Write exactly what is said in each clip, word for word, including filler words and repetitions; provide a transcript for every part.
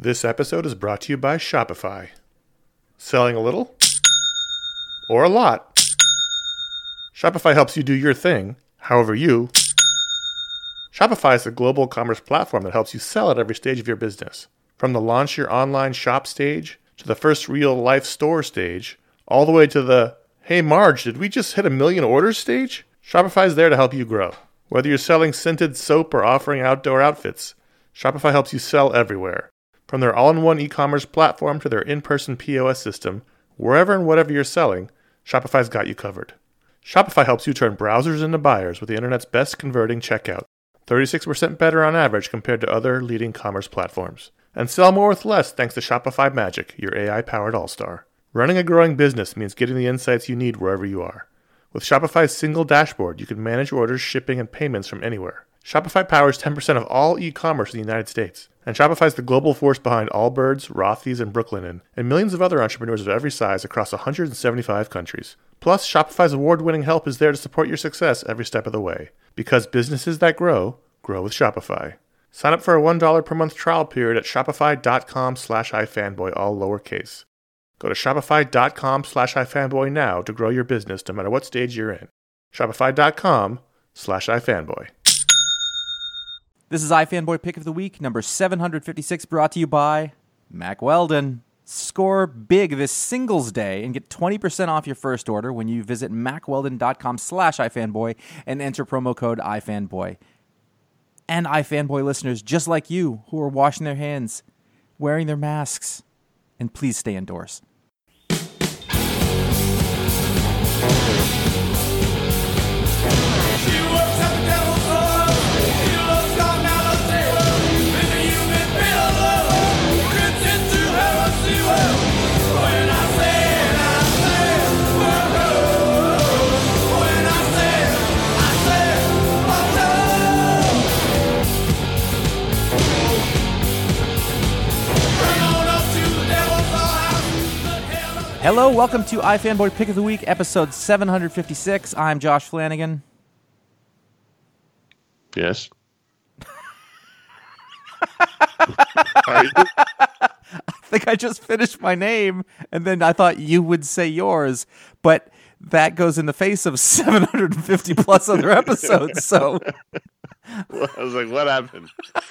This episode is brought to you by Shopify. Selling a little or a lot? Shopify helps you do your thing, however you. Shopify is a global commerce platform that helps you sell at every stage of your business. From the launch your online shop stage, to the first real-life store stage, all the way to the, hey Marge, did we just hit a million orders stage? Shopify is there to help you grow. Whether you're selling scented soap or offering outdoor outfits, Shopify helps you sell everywhere. From their all-in-one e-commerce platform to their in-person P O S system, wherever and whatever you're selling, Shopify's got you covered. Shopify helps you turn browsers into buyers with the internet's best converting checkout, thirty-six percent better on average compared to other leading commerce platforms. And sell more with less thanks to Shopify Magic, your A I-powered all-star. Running a growing business means getting the insights you need wherever you are. With Shopify's single dashboard, you can manage orders, shipping, and payments from anywhere. Shopify powers ten percent of all e-commerce in the United States. And Shopify's the global force behind Allbirds, Rothy's, and Brooklinen, and millions of other entrepreneurs of every size across one hundred seventy-five countries. Plus, Shopify's award-winning help is there to support your success every step of the way. Because businesses that grow, grow with Shopify. Sign up for a one dollar per month trial period at shopify.com slash ifanboy, all lowercase. Go to shopify.com slash ifanboy now to grow your business no matter what stage you're in. Shopify.com slash ifanboy. This is iFanboy Pick of the Week, number seven hundred fifty-six, brought to you by Mack Weldon. Score big this Singles Day and get twenty percent off your first order when you visit mackweldon.com slash ifanboy and enter promo code ifanboy. And iFanboy listeners just like you who are washing their hands, wearing their masks, and please stay indoors. Hello, welcome to iFanboy Pick of the Week, episode seven hundred fifty-six. I'm Josh Flanagan. Yes. I think I just finished my name, and then I thought you would say yours, but that goes in the face of seven hundred fifty plus other episodes, so... Well, I was like, what happened?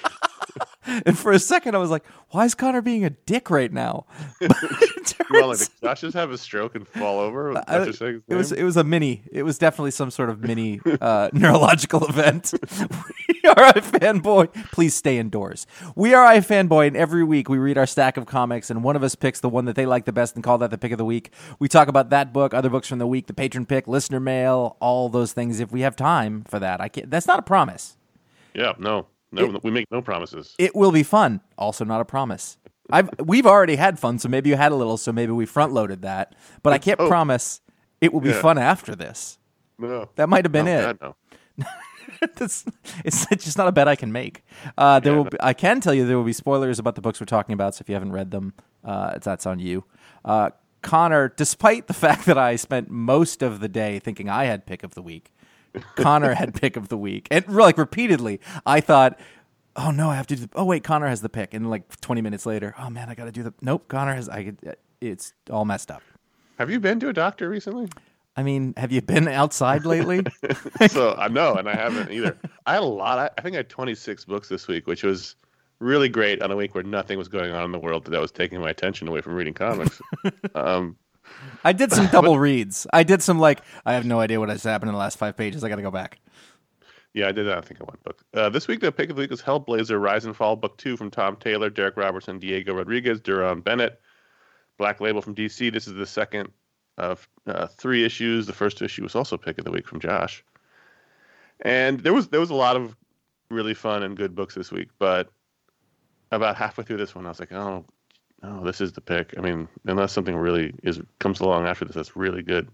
And for a second, I was like, why is Connor being a dick right now? Well, like, did Josh just have a stroke and fall over? I, it was it was a mini. It was definitely some sort of mini uh, neurological event. We are iFanboy. Please stay indoors. We are iFanboy, and every week we read our stack of comics, and one of us picks the one that they like the best and call that the pick of the week. We talk about that book, other books from the week, the patron pick, listener mail, all those things. If we have time for that, I can't. That's not a promise. Yeah, no. No, it, we make no promises. It will be fun. Also not a promise. I've we've already had fun, so maybe you had a little, so maybe we front loaded that. But I can't oh. promise it will be yeah. fun after this. No. That might have been no, it. God, no. it's, it's just not a bet I can make. Uh, there yeah, will no. be, I can tell you there will be spoilers about the books we're talking about, so if you haven't read them, uh, that's on you. Uh, Connor, despite the fact that I spent most of the day thinking I had pick of the week, Connor had pick of the week. And like repeatedly, I thought, oh no, I have to do the, oh wait, Connor has the pick. And like twenty minutes later, oh man, I got to do the, nope, Connor has, I. it's all messed up. Have you been to a doctor recently? I mean, have you been outside lately? So I know, and I haven't either. I had a lot. I, I think I had twenty-six books this week, which was really great on a week where nothing was going on in the world that was taking my attention away from reading comics. um, I did some double reads. I did some like, I have no idea what has happened in the last five pages. I got to go back. Yeah, I did that. I think in one book. Uh, this week, the pick of the week is Hellblazer: Rise and Fall, Book Two from Tom Taylor, Derek Robertson, Diego Rodriguez, Duran Bennett. Black Label from D C. This is the second of uh, three issues. The first issue was also pick of the week from Josh. And there was there was a lot of really fun and good books this week, but about halfway through this one, I was like, oh. Oh, this is the pick. I mean, unless something really is comes along after this, that's really good.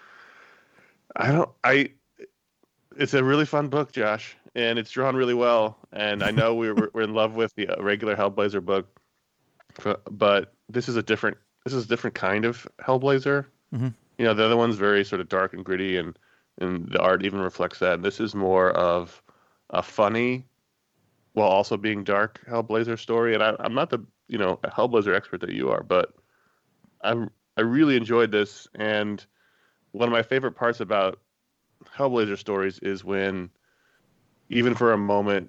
I don't. I. It's a really fun book, Josh, and it's drawn really well. And I know we're we're in love with the regular Hellblazer book, but this is a different. This is a different kind of Hellblazer. Mm-hmm. You know, the other one's very sort of dark and gritty, and and the art even reflects that. And this is more of a funny while also being dark Hellblazer story. And I, I'm not the you know a Hellblazer expert that you are, but I'm I really enjoyed this. And one of my favorite parts about Hellblazer stories is when, even for a moment,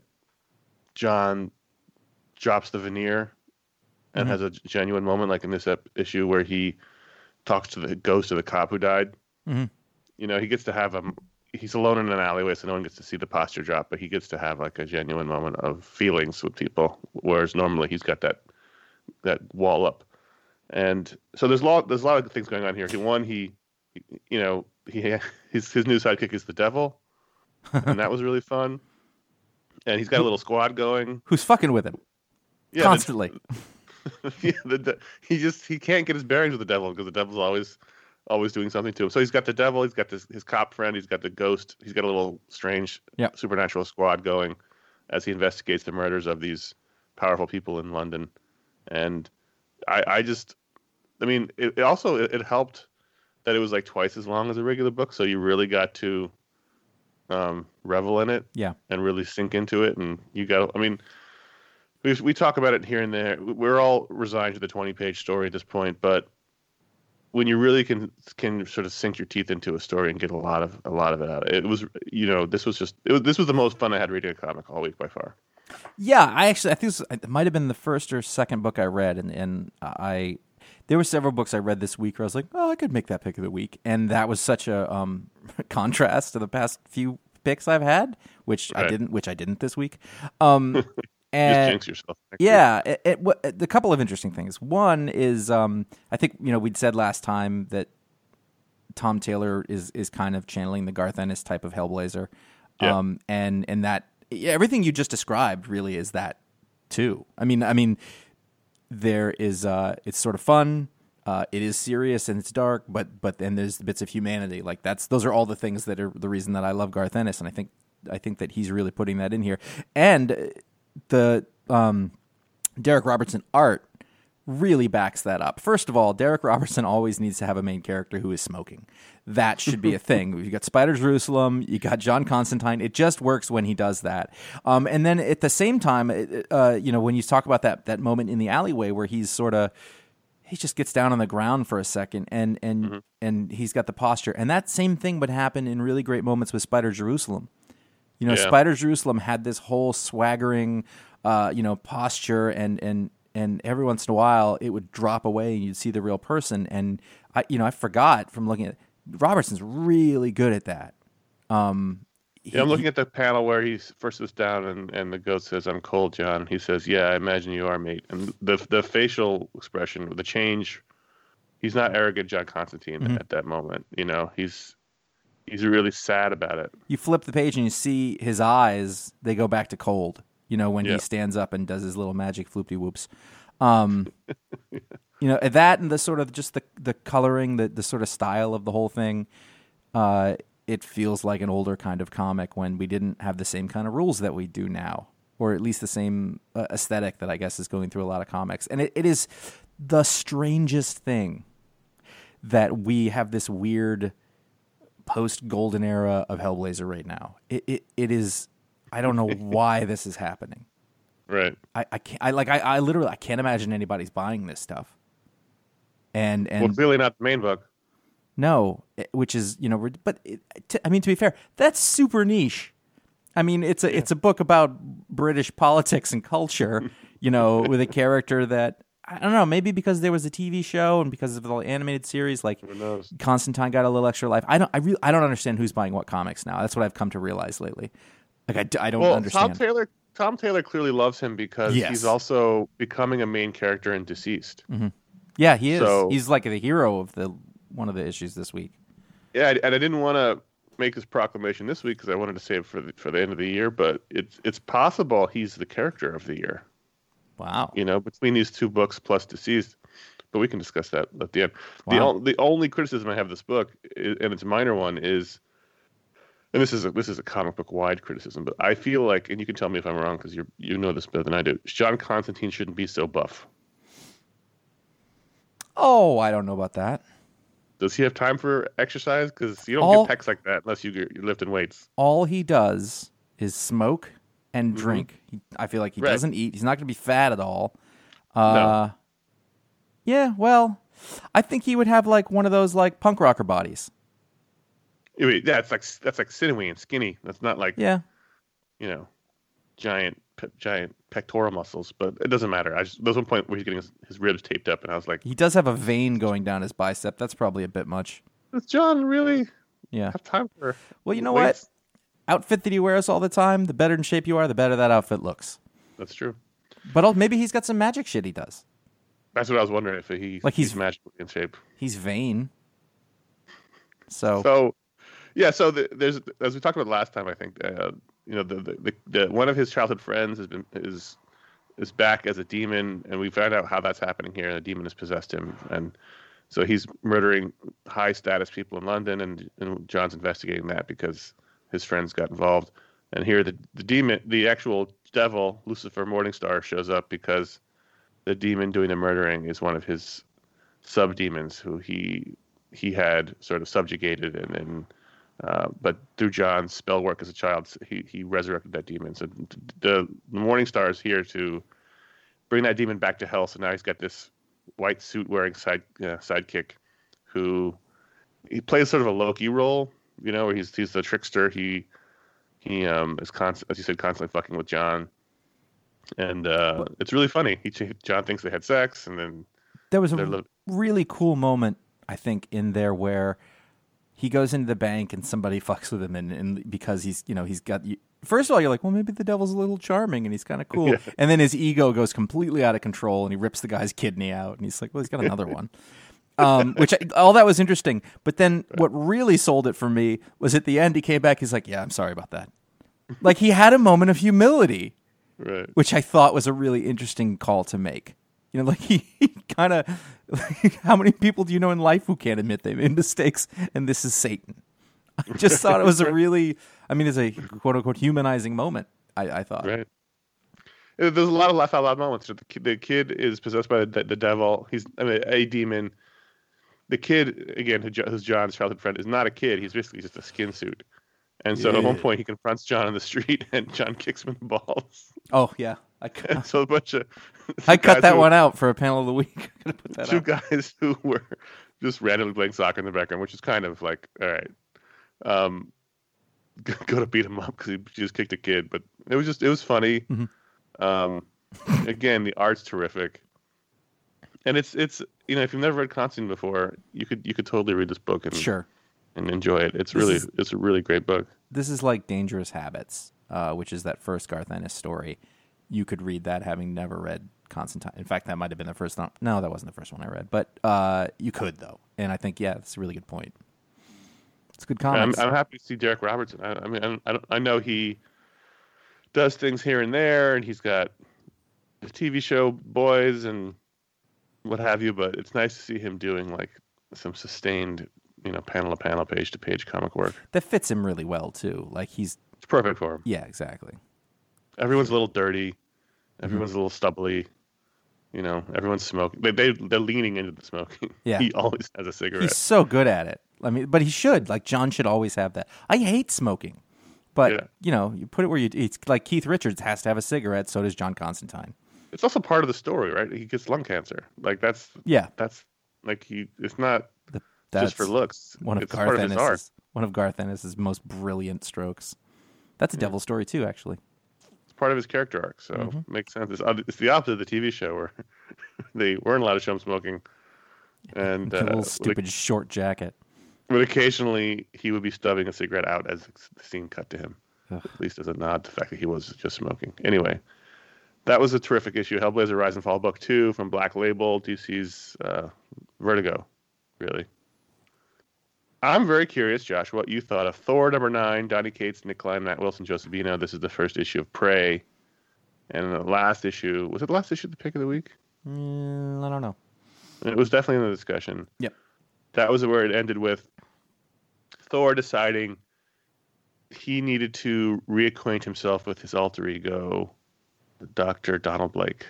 John drops the veneer and mm-hmm. has a genuine moment, like in this ep- issue where he talks to the goes to the cop who died. Mm-hmm. You know, he gets to have a he's alone in an alleyway, so no one gets to see the posture drop, but he gets to have like a genuine moment of feelings with people, whereas normally he's got that that wall up. And so there's a lot there's a lot of things going on here. He one he you know he his his new sidekick is the devil, and that was really fun. And he's got a little squad going. Who's fucking with him yeah, constantly? The, yeah, the, the, he just he can't get his bearings with the devil because the devil's always always doing something to him. So he's got the devil, he's got this, his cop friend, he's got the ghost, he's got a little strange yep. supernatural squad going as he investigates the murders of these powerful people in London. And I, I just, I mean, it, it also it, it helped that it was like twice as long as a regular book, so you really got to um, revel in it, yeah, and really sink into it. And you got, I mean, we we talk about it here and there. We're all resigned to the twenty-page story at this point, but when you really can can sort of sink your teeth into a story and get a lot of a lot of it out, it was you know this was just it was, this was the most fun I had reading a comic all week by far. Yeah, I actually I think this, it might have been the first or second book I read, and and I there were several books I read this week where I was like, oh, I could make that pick of the week, and that was such a um, contrast to the past few picks I've had, which right. I didn't, which I didn't this week. Um, and just jinx yourself. Yeah, it, it, it, a couple of interesting things. One is um, I think you know we'd said last time that Tom Taylor is is kind of channeling the Garth Ennis type of Hellblazer, yeah. um, and and that everything you just described really is that too. I mean, I mean. There is, uh, it's sort of fun. Uh, it is serious and it's dark, but but then there's bits of humanity. Like that's those are all the things that are the reason that I love Garth Ennis, and I think I think that he's really putting that in here. And the um, Derek Robertson art really backs that up. First of all, Derek Robertson always needs to have a main character who is smoking. That should be a thing. You got Spider Jerusalem, you got John Constantine. It just works when he does that. Um, and then at the same time, uh, you know, when you talk about that that moment in the alleyway where he's sort of he just gets down on the ground for a second, and and mm-hmm. and he's got the posture. And that same thing would happen in really great moments with Spider Jerusalem. You know, yeah. Spider Jerusalem had this whole swaggering, uh, you know, posture, and and. And every once in a while, it would drop away, and you'd see the real person. And I, you know, I forgot from looking at Robertson's really good at that. Um, he, yeah, I'm looking at the panel where he first sits down, and, and the ghost says, "I'm cold, John." He says, "Yeah, I imagine you are, mate." And the the facial expression, the change, he's not arrogant, John Constantine, mm-hmm. at that moment. You know, he's he's really sad about it. You flip the page and you see his eyes; they go back to cold. You know, when yeah. he stands up and does his little magic floopty whoops. Um, you know, that and the sort of just the, the coloring, the, the sort of style of the whole thing, uh, it feels like an older kind of comic when we didn't have the same kind of rules that we do now, or at least the same uh, aesthetic that I guess is going through a lot of comics. And it, it is the strangest thing that we have this weird post-golden era of Hellblazer right now. It it, it is... I don't know why this is happening. Right. I, I can't. I like. I, I literally. I can't imagine anybody's buying this stuff. And and well, it's really not the main book. No, which is you know. But it, to, I mean, to be fair, that's super niche. I mean, it's a yeah. it's a book about British politics and culture. You know, with a character that I don't know. Maybe because there was a T V show and because of the animated series, like Constantine got a little extra life. I don't. I really. I don't understand who's buying what comics now. That's what I've come to realize lately. Like I, I don't well, understand. Tom Taylor, Tom Taylor clearly loves him because yes. he's also becoming a main character in Deceased. Mm-hmm. Yeah, he is. So, he's like the hero of the one of the issues this week. Yeah, and I didn't want to make this proclamation this week because I wanted to save it for the, for the end of the year. But it's it's possible he's the character of the year. Wow. You know, between these two books plus Deceased. But we can discuss that at the end. Wow. The the only criticism I have of this book, and it's a minor one, is. And this is a, this is a comic book wide criticism, but I feel like, and you can tell me if I'm wrong because you you know this better than I do. John Constantine shouldn't be so buff. Oh, I don't know about that. Does he have time for exercise? Because you don't all, get pecs like that unless you, you're lifting weights. All he does is smoke and Mhm. drink. He, I feel like he Right. doesn't eat. He's not going to be fat at all. Uh, No. Yeah, well, I think he would have like one of those like punk rocker bodies. Wait, yeah, it's like that's like sinewy and skinny. That's not like Yeah. you know, giant pe- giant pectoral muscles. But it doesn't matter. I just there was one point where he's getting his, his ribs taped up, and I was like, He does have a vein going down his bicep. That's probably a bit much. "Does John really Yeah. have time for?" Well, you know weights? what? Outfit that he wears all the time, the better in shape you are, the better that outfit looks. That's true. But al- maybe he's got some magic shit he does. That's what I was wondering if he Like he's- he's magically in shape. He's vain. So, So, yeah. So the, there's as we talked about last time, I think uh, you know the, the the the one of his childhood friends has been is is back as a demon, and we found out how that's happening here. And the demon has possessed him, and so he's murdering high status people in London, and, and John's investigating that because his friends got involved. And here the the demon, the actual devil, Lucifer Morningstar, shows up because the demon doing the murdering is one of his sub demons who he he had sort of subjugated and then uh, but through John's spell work as a child he he resurrected that demon. So the, the Morning Star is here to bring that demon back to hell. So now he's got this white suit wearing side uh, sidekick who he plays sort of a Loki role, you know, where he's he's the trickster. He he um is constant, as you said, constantly fucking with John. And uh, it's really funny. He John thinks they had sex, and then there was a they're li- really cool moment, I think, in there where he goes into the bank and somebody fucks with him, and, and because he's, you know, he's got. First of all, you're like, well, maybe the devil's a little charming and he's kind of cool, Yeah. and then his ego goes completely out of control, and he rips the guy's kidney out, and he's like, well, he's got another one. Um, which I, all that was interesting, but then what really sold it for me was at the end. He came back. He's like, yeah, I'm sorry about that. Like he had a moment of humility. right. Which I thought was a really interesting call to make. You know, like he, he kind of, like, how many people do you know in life who can't admit they made mistakes? And this is Satan. I just thought it was a really, I mean, it's a quote unquote humanizing moment. I, I thought. Right. Uh, There's a lot of laugh out loud moments. The kid, the kid is possessed by the, the devil. He's I mean, a demon. The kid, again, who, Jo- who's John's childhood friend, is not a kid. He's basically just a skin suit. And so at one Yeah. point he confronts John on the street, and John kicks him in the balls. Oh yeah, I, And so a bunch of I cut guys that who- one out for a panel of the week. I'm gonna put that two out. guys who were just randomly playing soccer in the background, which is kind of like, all right, um, go to beat him up because he just kicked a kid. But it was just, it was funny. Mhm. Um, again, the art's terrific, and it's it's you know if you've never read Constantine before, you could you could totally read this book and Sure, and enjoy it. It's This really is- it's a really great book. this is like Dangerous Habits, uh, which is that first Garth Ennis story. You could read that having never read Constantine. In fact, that might have been the first. No, that wasn't the first one I read, but uh, you could though. And I think yeah, that's a really good point. It's good I'm, comics. I'm happy to see Derek Robertson. I, I mean, I, I, don't- I know he does things here and there, and he's got the T V show Boys and what have you. But it's nice to see him doing like some sustained, you know, panel to panel, page to page comic work. That fits him really well too. Like he's It's perfect for him. yeah, exactly. Everyone's a little dirty. Everyone's a little stubbly. You know, everyone's smoking. They they they're leaning into the smoking. Yeah. He always has a cigarette. He's so good at it. I mean, but he should. Like John should always have that. I hate smoking, but Yeah. you know, you put it where you. It's like Keith Richards has to have a cigarette. So does John Constantine. It's also part of the story, right? He gets lung cancer. Like that's Yeah, that's like he. It's not the, that's just for looks. one of it's Garth part of his art. Ennis's one of Garth Ennis's most brilliant strokes. That's a devil story too, actually. It's part of his character arc, so Mhm. makes sense. It's, oth- it's the opposite of the T V show where they weren't allowed to show him smoking, and A uh, little would, stupid short jacket. would occasionally he would be stubbing a cigarette out as the scene cut to him, Ugh. at least as a nod to the fact that he was just smoking. Anyway, that was a terrific issue. Hellblazer: Rise and Fall, book two from Black Label, D C's uh, Vertigo, really. I'm very curious, Josh, what you thought of Thor number nine, Donny Cates, Nick Klein, Matt Wilson, Joseph Bino. This is the first issue of Prey. And the last issue, was it the last issue of the pick of the week? Mm, I don't know. It was definitely in the discussion. Yep. That was where it ended with Thor deciding he needed to reacquaint himself with his alter ego, Doctor Donald Blake.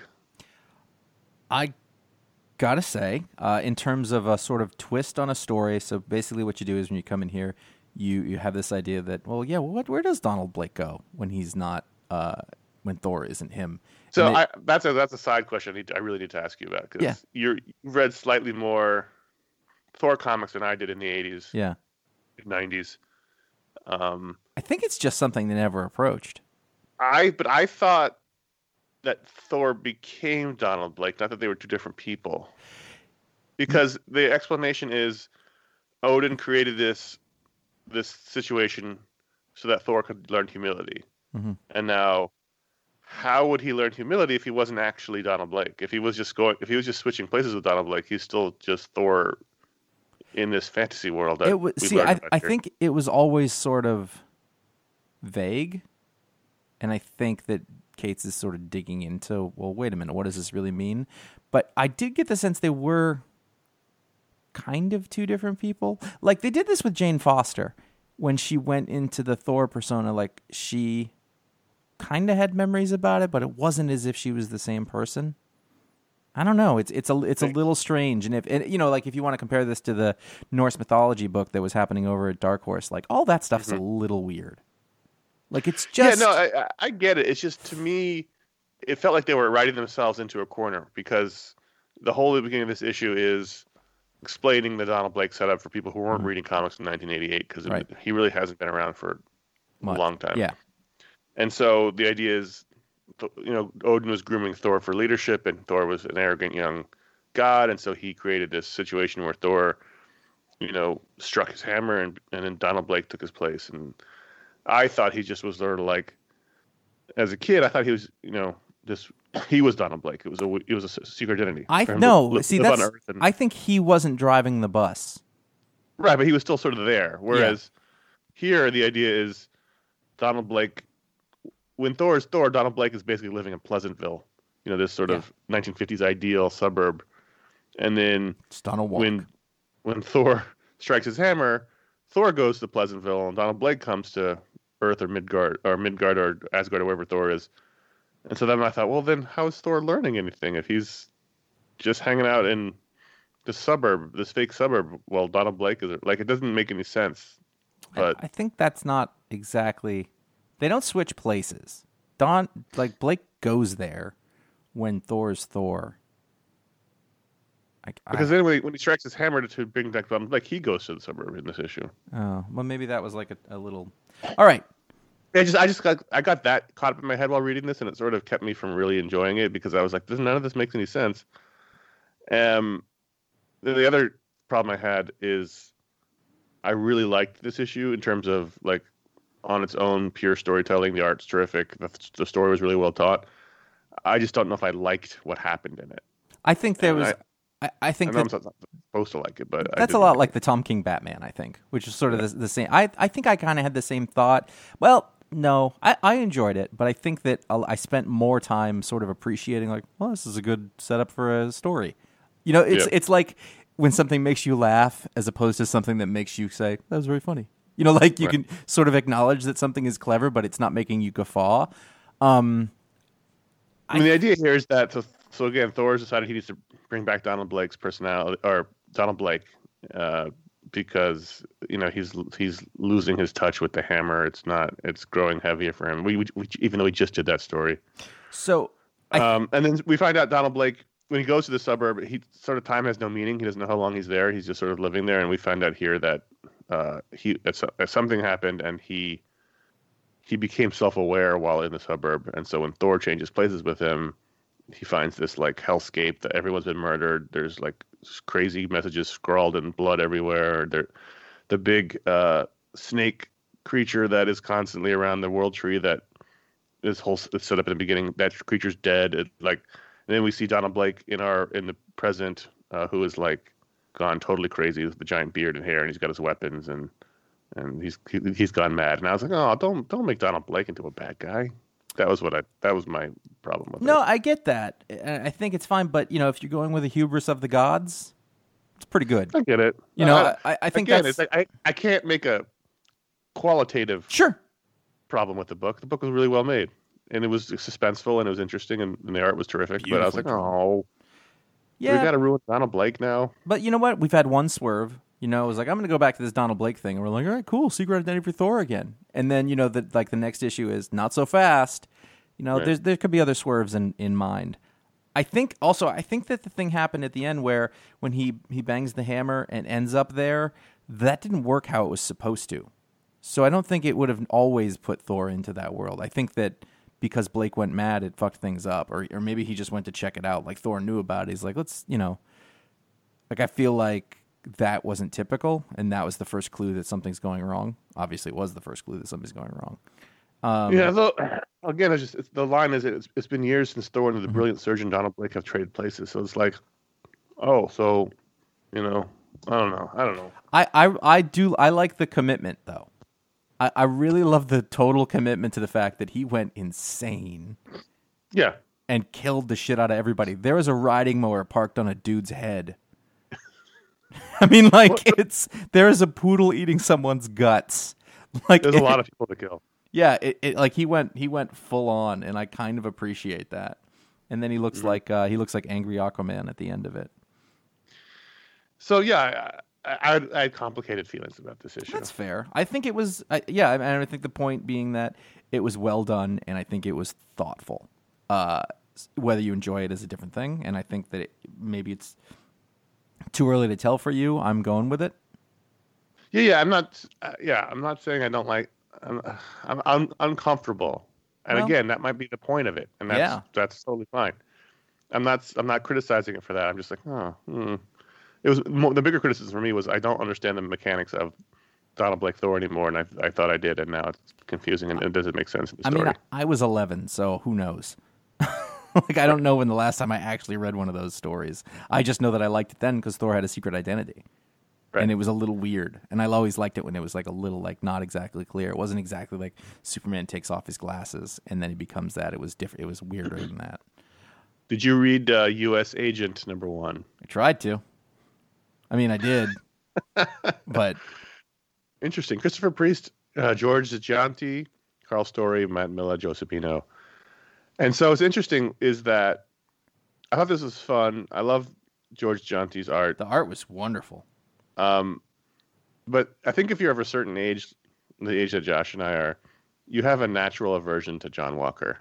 I gotta say, uh, in terms of a sort of twist on a story, so basically what you do is when you come in here, you, you have this idea that, well, yeah, well, what, where does Donald Blake go when he's not uh, when Thor isn't him. So And they- I, that's a that's a side question I, need to, I really need to ask you about because Yeah. you're you've read slightly more Thor comics than I did in the eighties, yeah, nineties. Um, I think it's just something they never approached. I but I thought that Thor became Donald Blake, not that they were two different people, because the explanation is Odin created this this situation so that Thor could learn humility, Mm-hmm. and now. How would he learn humility if he wasn't actually Donald Blake? If he was just going, if he was just switching places with Donald Blake, he's still just Thor in this fantasy world. That It was, we've see, learned I, about I here. think it was always sort of vague, and I think that Cates is sort of digging into, well, wait a minute, what does this really mean? But I did get the sense they were kind of two different people. Like, they did this with Jane Foster. When she went into the Thor persona, like, she kind of had memories about it, but it wasn't as if she was the same person. I don't know. It's it's a it's a little strange, and if and, you know, like if you want to compare this to the Norse mythology book that was happening over at Dark Horse, like all that stuff's Mm-hmm. a little weird. Like it's just yeah, no, I, I- I get it. It's just to me, it felt like they were writing themselves into a corner because the whole beginning of this issue is explaining the Donald Blake setup for people who weren't Mhm. reading comics in nineteen eighty-eight because Right. he really hasn't been around for Much. a long time. Yeah, And so the idea is, you know, Odin was grooming Thor for leadership, and Thor was an arrogant young god, and so he created this situation where Thor, you know, struck his hammer, and and then Donald Blake took his place. And I thought he just was sort of like, as a kid, I thought he was, you know, just he was Donald Blake. It was a it was a secret identity. I for him to no. li- See, live on that's Earth and- I think he wasn't driving the bus. right, but he was still sort of there. Whereas here, the idea is Donald Blake. When Thor is Thor, Donald Blake is basically living in Pleasantville, you know, this sort Yeah. of nineteen fifties ideal suburb. And then It's Donald Walk. when when Thor strikes his hammer, Thor goes to Pleasantville, and Donald Blake comes to Earth or Midgard or Midgard or Asgard or wherever Thor is. And so then I thought, well, then how is Thor learning anything if he's just hanging out in this suburb, this fake suburb? Well, Donald Blake is like it doesn't make any sense. But I, I think that's not exactly. They don't switch places. Don like Blake goes there when Thor's Thor. I, because I, then when he, when he strikes his hammer to, to bring back Donald Blake, he goes to the suburb in this issue. oh well, maybe that was like a, a little. All right. I just, I just got, I got that caught up in my head while reading this, and it sort of kept me from really enjoying it because I was like, "This none of this makes any sense." Um, then the other problem I had is, I really liked this issue in terms of like, on its own, pure storytelling. The art's terrific. The, the story was really well taught. I just don't know if I liked what happened in it. I think there And was. I- I, I I think know I'm that, not supposed to like it, but I that's a didn't lot like like the Tom King Batman. I think, which is sort of the, the same. I I think I kind of had the same thought. Well, no, I, I enjoyed it, but I think that I'll- I spent more time sort of appreciating, like, well, this is a good setup for a story. You know, it's Yeah. it's like when something makes you laugh as opposed to something that makes you say that was very funny. You know, like you Right. can sort of acknowledge that something is clever, but it's not making you guffaw. Um, I mean, the idea here is that so, so again, Thor's decided he needs to bring back Donald Blake's personality, or Donald Blake, uh, because you know he's he's losing his touch with the hammer. It's not. It's growing heavier for him. We, we, we even though we just did that story. so I, Um, and then we find out Donald Blake when he goes to the suburb, he sort of time has no meaning. He doesn't know how long he's there. He's just sort of living there. And we find out here that uh, he that so- that something happened and he he became self-aware while in the suburb. And so when Thor changes places with him, he finds this like hellscape that everyone's been murdered. There's like crazy messages scrawled in blood everywhere. There, the big uh, snake creature that is constantly around the world tree that this whole is set up in the beginning. That creature's dead. It, like, and then we see Donald Blake in our in the present, uh, who is like gone totally crazy with the giant beard and hair, and he's got his weapons and and he's he, he's gone mad. And I was like, oh, don't don't make Donald Blake into a bad guy. That was what I that was my problem with no, it. I get that. I I think it's fine, but you know, if you're going with the hubris of the gods, it's pretty good. I get it. You know, Uh, I, I think again, that's it's like, I I can't make a qualitative sure. problem with the book. The book was really well made, and it was suspenseful, and it was interesting, and, and the art was terrific. But I was like, Beautifully drawn. oh, we Yeah, got to ruin Donald Blake now. but you know what? We've had one swerve. You know, it was like, I'm going to go back to this Donald Blake thing. And we're like, all right, cool, secret identity for Thor again. And then, you know, the, like the next issue is not so fast. You know, Right. there's there could be other swerves in, in mind. I think also I think that the thing happened at the end where when he, he bangs the hammer and ends up there, that didn't work how it was supposed to. So I don't think it would have always put Thor into that world. I think that because Blake went mad, it fucked things up. Or or maybe he just went to check it out. Like Thor knew about it. He's like, let's, you know, like I feel like that wasn't typical, and that was the first clue that something's going wrong. Obviously, it was the first clue that something's going wrong. Um, yeah, though, again, it's just it's, the line is it's, it's been years since Thor and the Mhm. brilliant surgeon Donald Blake have traded places. So it's like, oh, so you know, I don't know, I don't know. I, I, I do I like the commitment though. I, I really love the total commitment to the fact that he went insane Yeah, and killed the shit out of everybody. There was a riding mower parked on a dude's head. I mean, like it's there is a poodle eating someone's guts. Like there's a it- lot of people to kill. Yeah, it, it like he went he went full on, and I kind of appreciate that. And then he looks Mm-hmm. like uh, he looks like angry Aquaman at the end of it. So yeah, I, I, I had complicated feelings about this issue. That's fair. I think it was I, yeah, and I think the point being that it was well done, and I think it was thoughtful. Uh, whether you enjoy it is a different thing, and I think that it, maybe it's too early to tell for you. I'm going with it. Yeah, yeah, I'm not. Uh, yeah, I'm not saying I don't like. I'm, I'm, I'm uncomfortable, and Well- again, that might be the point of it, and that's Yeah. that's totally fine. I'm not. I'm not criticizing it for that. I'm just like, oh, hmm. It was mo- the bigger criticism for me was I don't understand the mechanics of Donald Blake Thor anymore, and I I thought I did, and now it's confusing and it doesn't make sense in the I story. mean, I, I was eleven, so who knows? Like, I don't know when the last time I actually read one of those stories. I just know that I liked it then because Thor had a secret identity. Right. And it was a little weird. And I always liked it when it was like a little, like, not exactly clear. It wasn't exactly like Superman takes off his glasses and then he becomes that. It was different. It was weirder than that. Did you read uh, U S Agent number one? I tried to. I mean, I did. But Interesting. Christopher Priest, uh, George Gianti, Carl Story, Matt Milla, Joe Sapino. And so what's interesting is that I thought this was fun. I love George Gianti's art. the art was wonderful. Um, but I think if you're of a certain age, the age that Josh and I are, you have a natural aversion to John Walker.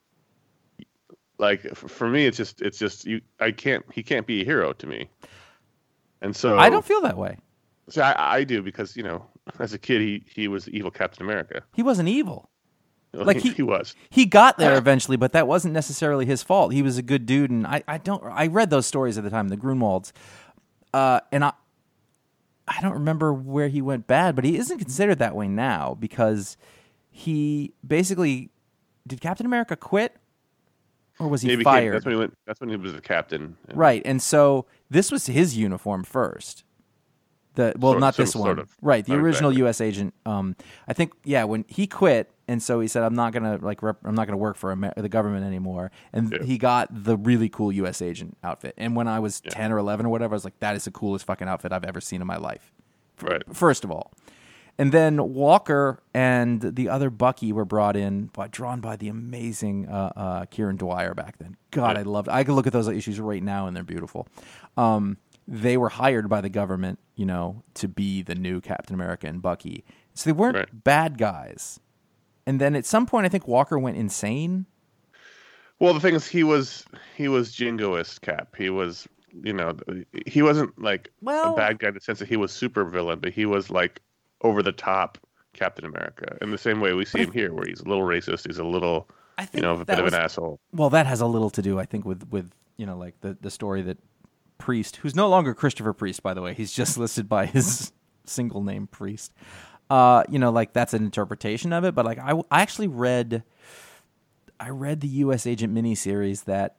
Like f- for me, it's just it's just you. I can't. He can't be a hero to me. And so I don't feel that way. So I, I do because you know, as a kid, he he was evil Captain America. He wasn't evil. Like, he, he- he was. He got there eventually, but that wasn't necessarily his fault. He was a good dude, and I, I don't. I read those stories at the time, the Grunwalds, uh, and I, I don't remember where he went bad, but he isn't considered that way now because he basically did Captain America quit, or was he He became- fired? that's when he went. That's when he was the captain. And- Right, and so this was his uniform first. The well, Sort- not sort this of- one. sort of. Right, the Not original exactly. U S agent. Um, I think yeah, when he quit, and so he said, "I'm not gonna like, rep- I'm not gonna work for Amer- the government anymore." And Yeah. he got the really cool U S agent outfit. And when I was ten or eleven or whatever, I was like, "That is the coolest fucking outfit I've ever seen in my life." Right. First of all, and then Walker and the other Bucky were brought in, by, drawn by the amazing uh, uh, Kieran Dwyer back then. God, Yeah. I loved. I could look at those issues right now, and they're beautiful. Um, they were hired by the government, you know, to be the new Captain America and Bucky. So they weren't Right. bad guys. And then at some point, I think Walker went insane. Well, the thing is, he was he was jingoist Cap. He was, you know, he wasn't like Well- a bad guy in the sense that he was super villain, but he was like over the top Captain America in the same way we see him here, where he's a little racist, he's a little, I you think know, a that bit of was- an asshole. Well, that has a little to do, I think, with with you know, like the the story that Priest, who's no longer Christopher Priest, by the way, he's just listed by his single name Priest. Uh, you know, like that's an interpretation of it. But like, I, I actually read, I read the U S Agent miniseries that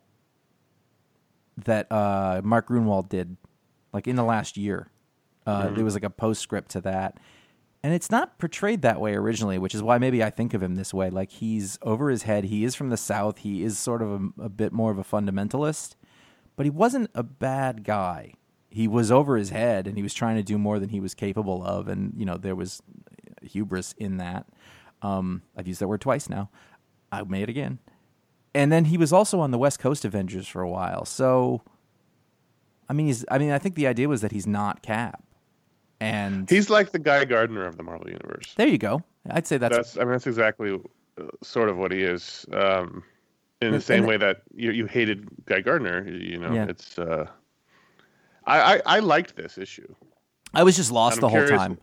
that uh, Mark Grunwald did, like in the last year. Uh, There was like a postscript to that. And it's not portrayed that way originally, which is why maybe I think of him this way. Like, he's over his head. He is from the South. He is sort of a, a bit more of a fundamentalist, but he wasn't a bad guy. He was over his head, and he was trying to do more than he was capable of. And, you know, there was hubris in that. Um, I've used that word twice now. I may it again. And then he was also on the West Coast Avengers for a while. So, I mean, he's, I mean, I think the idea was that he's not Cap. And He's like the Guy Gardner of the Marvel universe. there you go. I'd say that's, That's, I mean, that's exactly uh, sort of what he is. Um, in the And- same and- way that you you hated Guy Gardner, you know, Yeah. it's. Uh, I, I I liked this issue. I was just lost I'm the whole curious- time.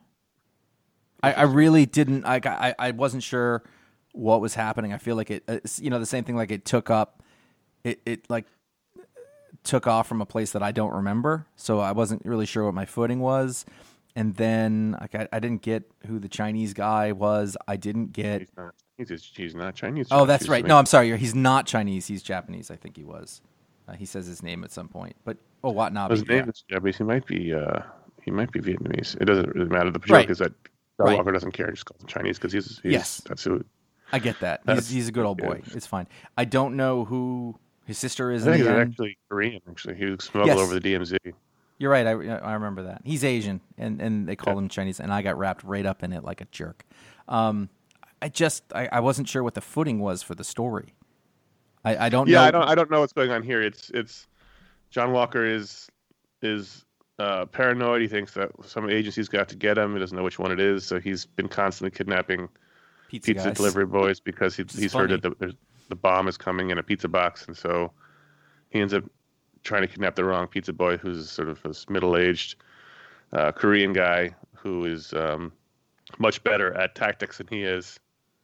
I, I really didn't. Like, I I wasn't sure what was happening. I feel like it. It's, you know, the same thing. Like it took up. It it like took off from a place that I don't remember. So I wasn't really sure what my footing was. And then like I, I didn't get who the Chinese guy was. I didn't get. He's not. He's, he's not Chinese. Oh, that's He's right. No, I'm sorry. He's not Chinese. He's Japanese. I think he was. Uh, he says his name at some point. But oh, Watanabe. His name yeah. is Japanese. He might be. Uh, he might be Vietnamese. It doesn't really matter. The joke Right. is that John Right. Walker doesn't care. He just calls him Chinese because he's, he's. Yes. That's who. I get that. He's That's- he's a good old boy. yeah. It's fine. I don't know who his sister is. I think in he's the end. actually Korean. Actually, he was smuggled Yes. over the D M Z. You're right. I, I remember that. He's Asian, and, and they call him Chinese, and I got wrapped right up in it like a jerk. Um, I just I, I wasn't sure what the footing was for the story. I, I don't Yeah, know. I don't. I don't know what's going on here. It's it's John Walker is is uh, paranoid. He thinks that some agency's got to get him. He doesn't know which one it is. So he's been constantly kidnapping pizza, pizza guys. delivery boys because he, is he's funny. heard that the, there's, the bomb is coming in a pizza box, and so he ends up trying to kidnap the wrong pizza boy, who's sort of this middle-aged uh, Korean guy who is um, much better at tactics than he is,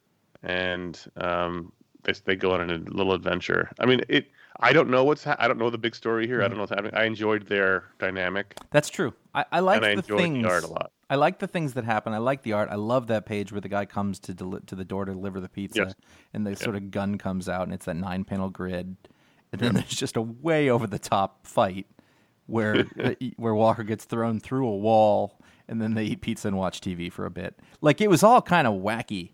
and um, they they go on a little adventure. I mean, it. I don't know what's. Ha- I don't know the big story here. I don't know what's happening. I enjoyed their dynamic, That's true. I, I like and I the enjoyed things. the art a lot. I like the things that happen. I like the art. I love that page where the guy comes to deli- to the door to deliver the pizza, Yes. and the sort of gun comes out, and it's that nine panel grid, and then there's just a way over the top fight where where Walker gets thrown through a wall, and then they eat pizza and watch T V for a bit. Like it was all kind of wacky.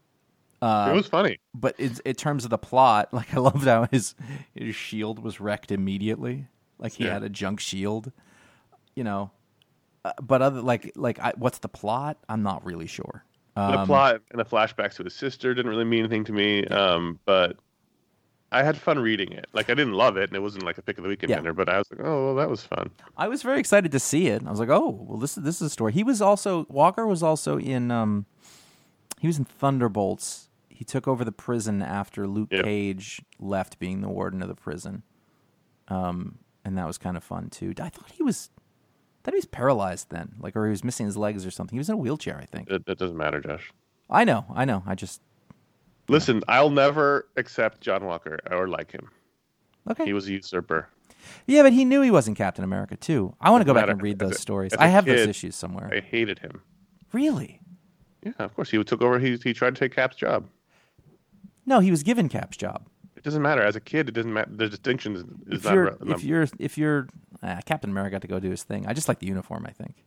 it was funny. But in, in terms of the plot, like I loved how his his shield was wrecked immediately. Like he Yeah. had a junk shield, you know. Uh, but other like like I, what's the plot? I'm not really sure. The Um, plot and the flashbacks to his sister didn't really mean anything to me, um, but I had fun reading it. Like I didn't love it, and it wasn't like a pick of the week Yeah. contender, but I was like, oh, well, that was fun. I was very excited to see it. I was like, oh, well, this is this is a story. He was also Walker was also in um, he was in Thunderbolts. He took over the prison after Luke Yep. Cage left being the warden of the prison, um, and that was kind of fun too. I thought he was, I thought he was paralyzed then, like, or he was missing his legs or something. He was in a wheelchair, I think. It, it doesn't matter, Josh. I know, I know. I just Listen, I'll never accept John Walker or like him. okay. He was a usurper. Yeah, but he knew he wasn't Captain America too. I want to go back matter. and read As those a- stories. as a I have those kid, issues somewhere. I hated him. Really? Yeah, of course. He took over. He he tried to take Cap's job. No, he was given Cap's job. It doesn't matter. As a kid, it doesn't matter. The distinction is, is If not. you're, re- if you're, if you're, ah, Captain America got to go do his thing. I just like the uniform. I think.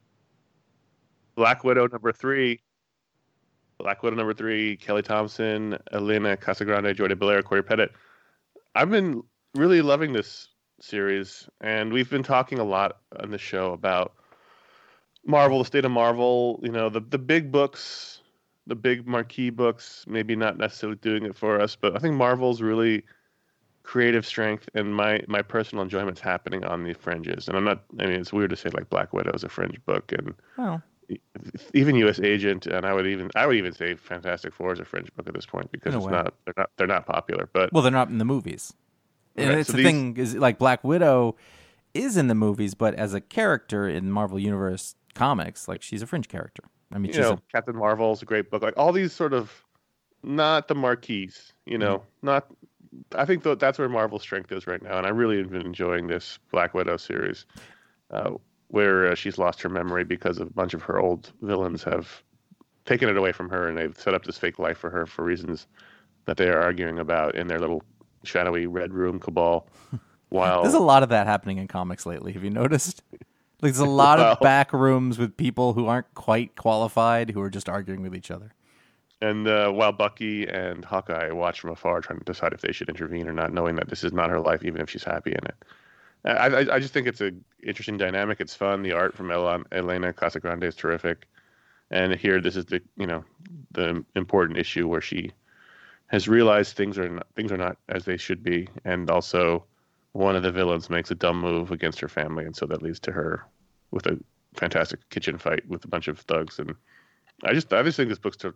Black Widow number three. Black Widow number three. Kelly Thompson, Elena Casagrande, Jordi Belair, Corey Pettit. I've been really loving this series, and we've been talking a lot on the show about Marvel, the state of Marvel. You know, the the big books, the big marquee books, maybe not necessarily doing it for us, but I think Marvel's really creative strength and my my personal enjoyment's happening on the fringes. And I'm not. I mean, it's weird to say like Black Widow is a fringe book, and Well, even U S Agent, and I would even I would even say Fantastic Four is a fringe book at this point because In a it's way. not they're not they're not popular. But well, they're not in the movies. And Right, it's so the these- thing is like Black Widow is in the movies, but as a character in Marvel Universe comics, like she's a fringe character. I mean, you she's know, a, Captain Marvel's a great book. Like all these sort of not the marquees, you know, Mm-hmm. not. I think th- that's where Marvel's strength is right now, and I really have been enjoying this Black Widow series, uh, where uh, she's lost her memory because of a bunch of her old villains have taken it away from her, and they've set up this fake life for her for reasons that they are arguing about in their little shadowy red room cabal. While there's a lot of that happening in comics lately. Have you noticed? Like, there's a lot Well- of back rooms with people who aren't quite qualified who are just arguing with each other. And uh, while Bucky and Hawkeye watch from afar, trying to decide if they should intervene or not, knowing that this is not her life, even if she's happy in it. I, I, I just think it's an interesting dynamic. It's fun. The art from Elena, Elena Casagrande is terrific. And here, this is the you know the important issue where she has realized things are not, things are not as they should be, and also one of the villains makes a dumb move against her family, and so that leads to her with a fantastic kitchen fight with a bunch of thugs. And I just I just think this book's ter- ter-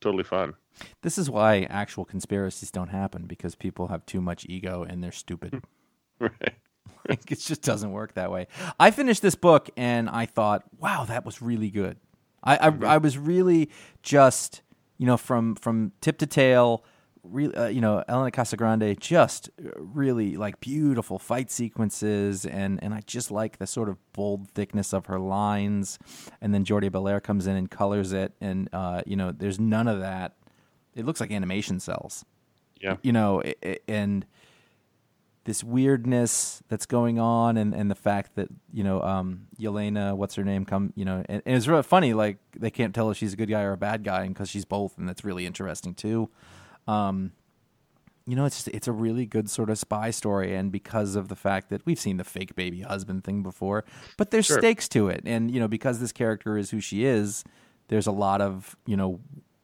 totally fun. This is why actual conspiracies don't happen, because people have too much ego and they're stupid. Right. Like, it just doesn't work that way. I finished this book and I thought, wow, that was really good. I I, I was really just, you know, from from tip to tail, really, uh, you know, Elena Casagrande, just really like beautiful fight sequences, and and I just like the sort of bold thickness of her lines. And then Jordi Belair comes in and colors it, and uh, you know, there's none of that. It looks like animation cells. Yeah. You know, it, it, and this weirdness that's going on, and, and the fact that, you know, um, Yelena, what's her name, come, you know, and, and it's really funny, like, they can't tell if she's a good guy or a bad guy, because she's both, and that's really interesting, too. Um, you know, it's just, it's a really good sort of spy story, and because of the fact that we've seen the fake baby husband thing before, but there's Sure. stakes to it, and, you know, because this character is who she is, there's a lot of, you know,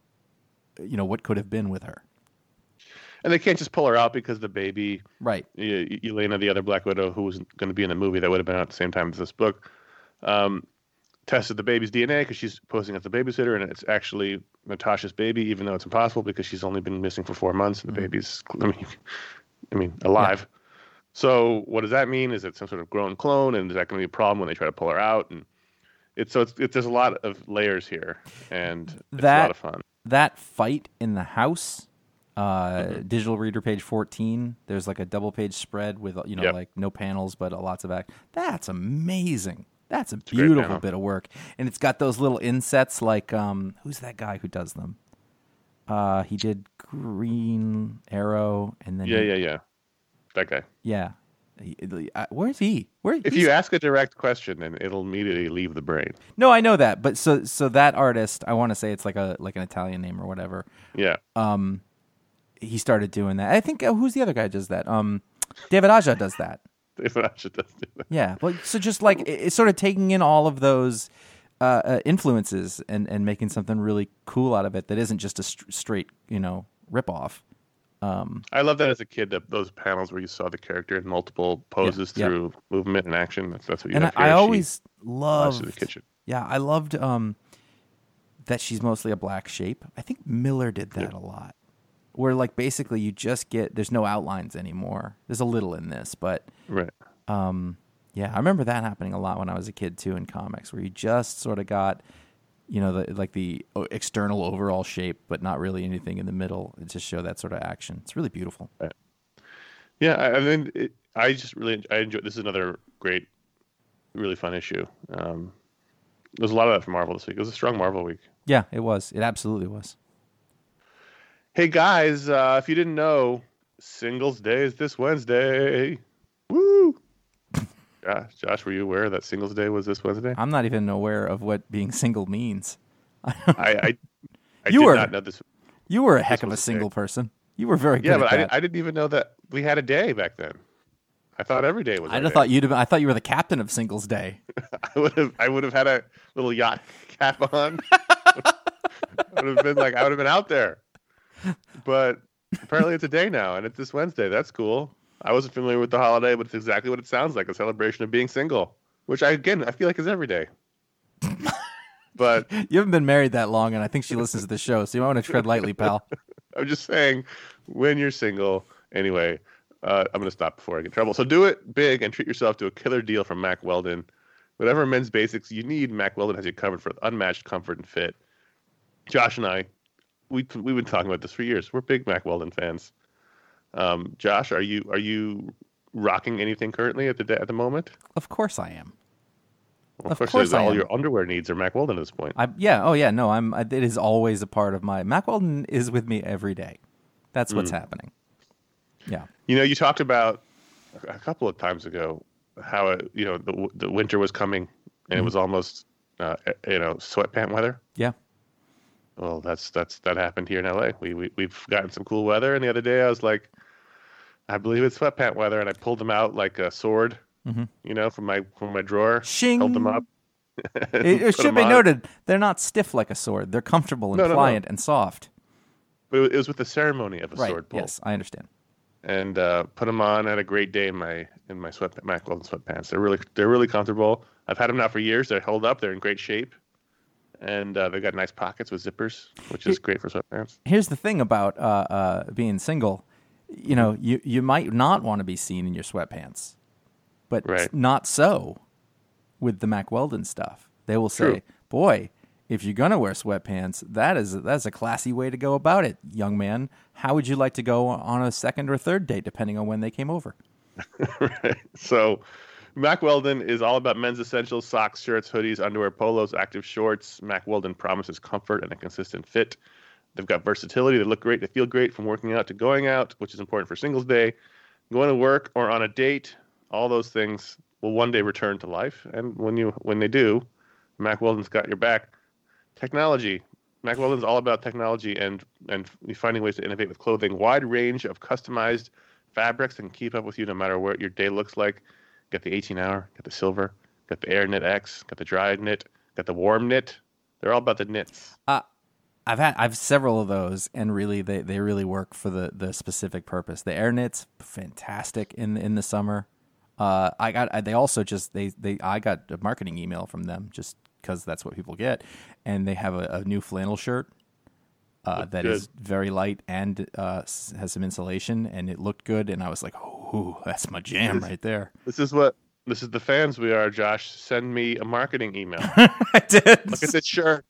you know, what could have been with her. And they can't just pull her out because the baby, Right. Y- Yelena, the other Black Widow, who was going to be in the movie that would have been out at the same time as this book, um, tested the baby's D N A because she's posing as the babysitter, and it's actually Natasha's baby, even though it's impossible because she's only been missing for four months. And the Mm-hmm. baby's, I mean, I mean, alive. Yeah. So what does that mean? Is it some sort of grown clone, and is that going to be a problem when they try to pull her out? And it's so it's, it's there's a lot of layers here, and it's That, a lot of fun. That fight in the house. Uh, Mm-hmm. Digital reader page fourteen. There's like a double page spread with, you know, Yep. like no panels, but lots of act. That's amazing. That's a a great beautiful panel. bit of work, and it's got those little insets. Like, um, who's that guy who does them? Uh, he did Green Arrow, and then Yeah, he- yeah, yeah. That guy. yeah. He, uh, where's he? Where? If he's- you ask a direct question, then it'll immediately leave the brain. no, I know that, but so so that artist, I want to say it's like a like an Italian name or whatever. Yeah. Um, he started doing that. I think uh, who's the other guy who does that? Um, David Aja does that. David Aja does do that. Yeah, well, so just like it- it's sort of taking in all of those uh, uh, influences and, and making something really cool out of it that isn't just a st- straight, you know, ripoff. Um, I love that as a kid, that those panels where you saw the character in multiple poses Yeah, yeah. through movement and action. That's that's what you and I, have here. I She always flies loved through the kitchen. Yeah, I loved um, that she's mostly a black shape. I think Miller did that a lot, where like basically you just get there's no outlines anymore. There's a little in this, but Right. um, yeah, I remember that happening a lot when I was a kid too in comics, where you just sort of got, you know, the like the external overall shape, but not really anything in the middle. It just show that sort of action. It's really beautiful. Yeah, I, I mean, it, I just really I enjoy. This is another great, really fun issue. Um, there's a lot of that from Marvel this week. It was a strong Marvel week. Yeah, it was. It absolutely was. Hey guys, uh, if you didn't know, Singles Day is this Wednesday. Woo! Josh, Josh, were you aware that Singles Day was this Wednesday? I'm not even aware of what being single means. I I, I You did were- not know this. You were a heck of a was the day. single person. You were very good Yeah, at but I, that. I didn't even know that we had a day back then. I thought every day was. I'd our have day. thought you'd have. I thought you were the captain of Singles Day. I would have. I would have had a little yacht cap on. I would have been like, I would have been out there. But apparently, it's a day now, and it's this Wednesday. That's cool. I wasn't familiar with the holiday, but it's exactly what it sounds like—a celebration of being single. Which I again, I feel like is every day. But You haven't been married that long, and I think she listens to the show, so you might want to tread lightly, pal. I'm just saying, when you're single, anyway. Uh, I'm going to stop before I get in trouble. So do it big and treat yourself to a killer deal from Mack Weldon. Whatever men's basics you need, Mack Weldon has you covered for unmatched comfort and fit. Josh and I, we we've been talking about this for years. We're big Mack Weldon fans. Um, Josh, are you are you rocking anything currently at the at the moment? Of course I am. Well, Of of course, course I all am. your underwear needs are Mack Weldon at this point. I yeah. Oh yeah. No, I'm. I, it is always a part of my. Mack Weldon is with me every day. That's what's Mm. happening. Yeah. You know, you talked about a couple of times ago how it, you know the the winter was coming and Mm-hmm. it was almost uh, you know sweatpant weather. Yeah. Well, that's that's that happened here in L A. We we we've gotten some cool weather, and the other day I was like, I believe it's sweatpant weather, and I pulled them out like a sword, Mhm. you know, from my from my drawer, Shing. held them up. and It, it put should them be on. noted they're not stiff like a sword. They're comfortable and No, no, no. pliant and soft. But it was with the ceremony of a Right. sword pull. Yes, I understand. And uh, put them on. I had a great day in my in my sweat Mack Weldon sweatpants. They're really they're really comfortable. I've had them now for years. They're held up. They're in great shape. and uh, they've got nice pockets with zippers, which is great for sweatpants. Here's the thing about uh, uh, being single. You know, you, you might not want to be seen in your sweatpants, but Right. not so with the Mack Weldon stuff. They will say, True. boy, if you're going to wear sweatpants, that is that's a classy way to go about it, young man. How would you like to go on a second or third date, depending on when they came over? Right. So Mack Weldon is all about men's essentials: socks, shirts, hoodies, underwear, polos, active shorts. Mack Weldon promises comfort and a consistent fit. They've got versatility. They look great. They feel great from working out to going out, which is important for Singles Day. Going to work or on a date, all those things will one day return to life. And when you when they do, Mack Weldon's got your back. Technology. Mack Weldon's all about technology and and finding ways to innovate with clothing. Wide range of customized fabrics that can keep up with you no matter what your day looks like. Got the eighteen hour, got the silver, got the Air Knit X, got the dry knit, got the warm knit. They're all about the knits. Uh, I've had I've several of those, and really they, they really work for the, the specific purpose. The Air Knits, fantastic in in the summer. Uh, I got they also just they, they I got a marketing email from them just because that's what people get, and they have a, a new flannel shirt uh, that good. is very light and uh, has some insulation, and it looked good, and I was like, oh, that's my jam This- right there. This is what this is the fans we are, Josh. Send me a marketing email. I did. Look at this shirt.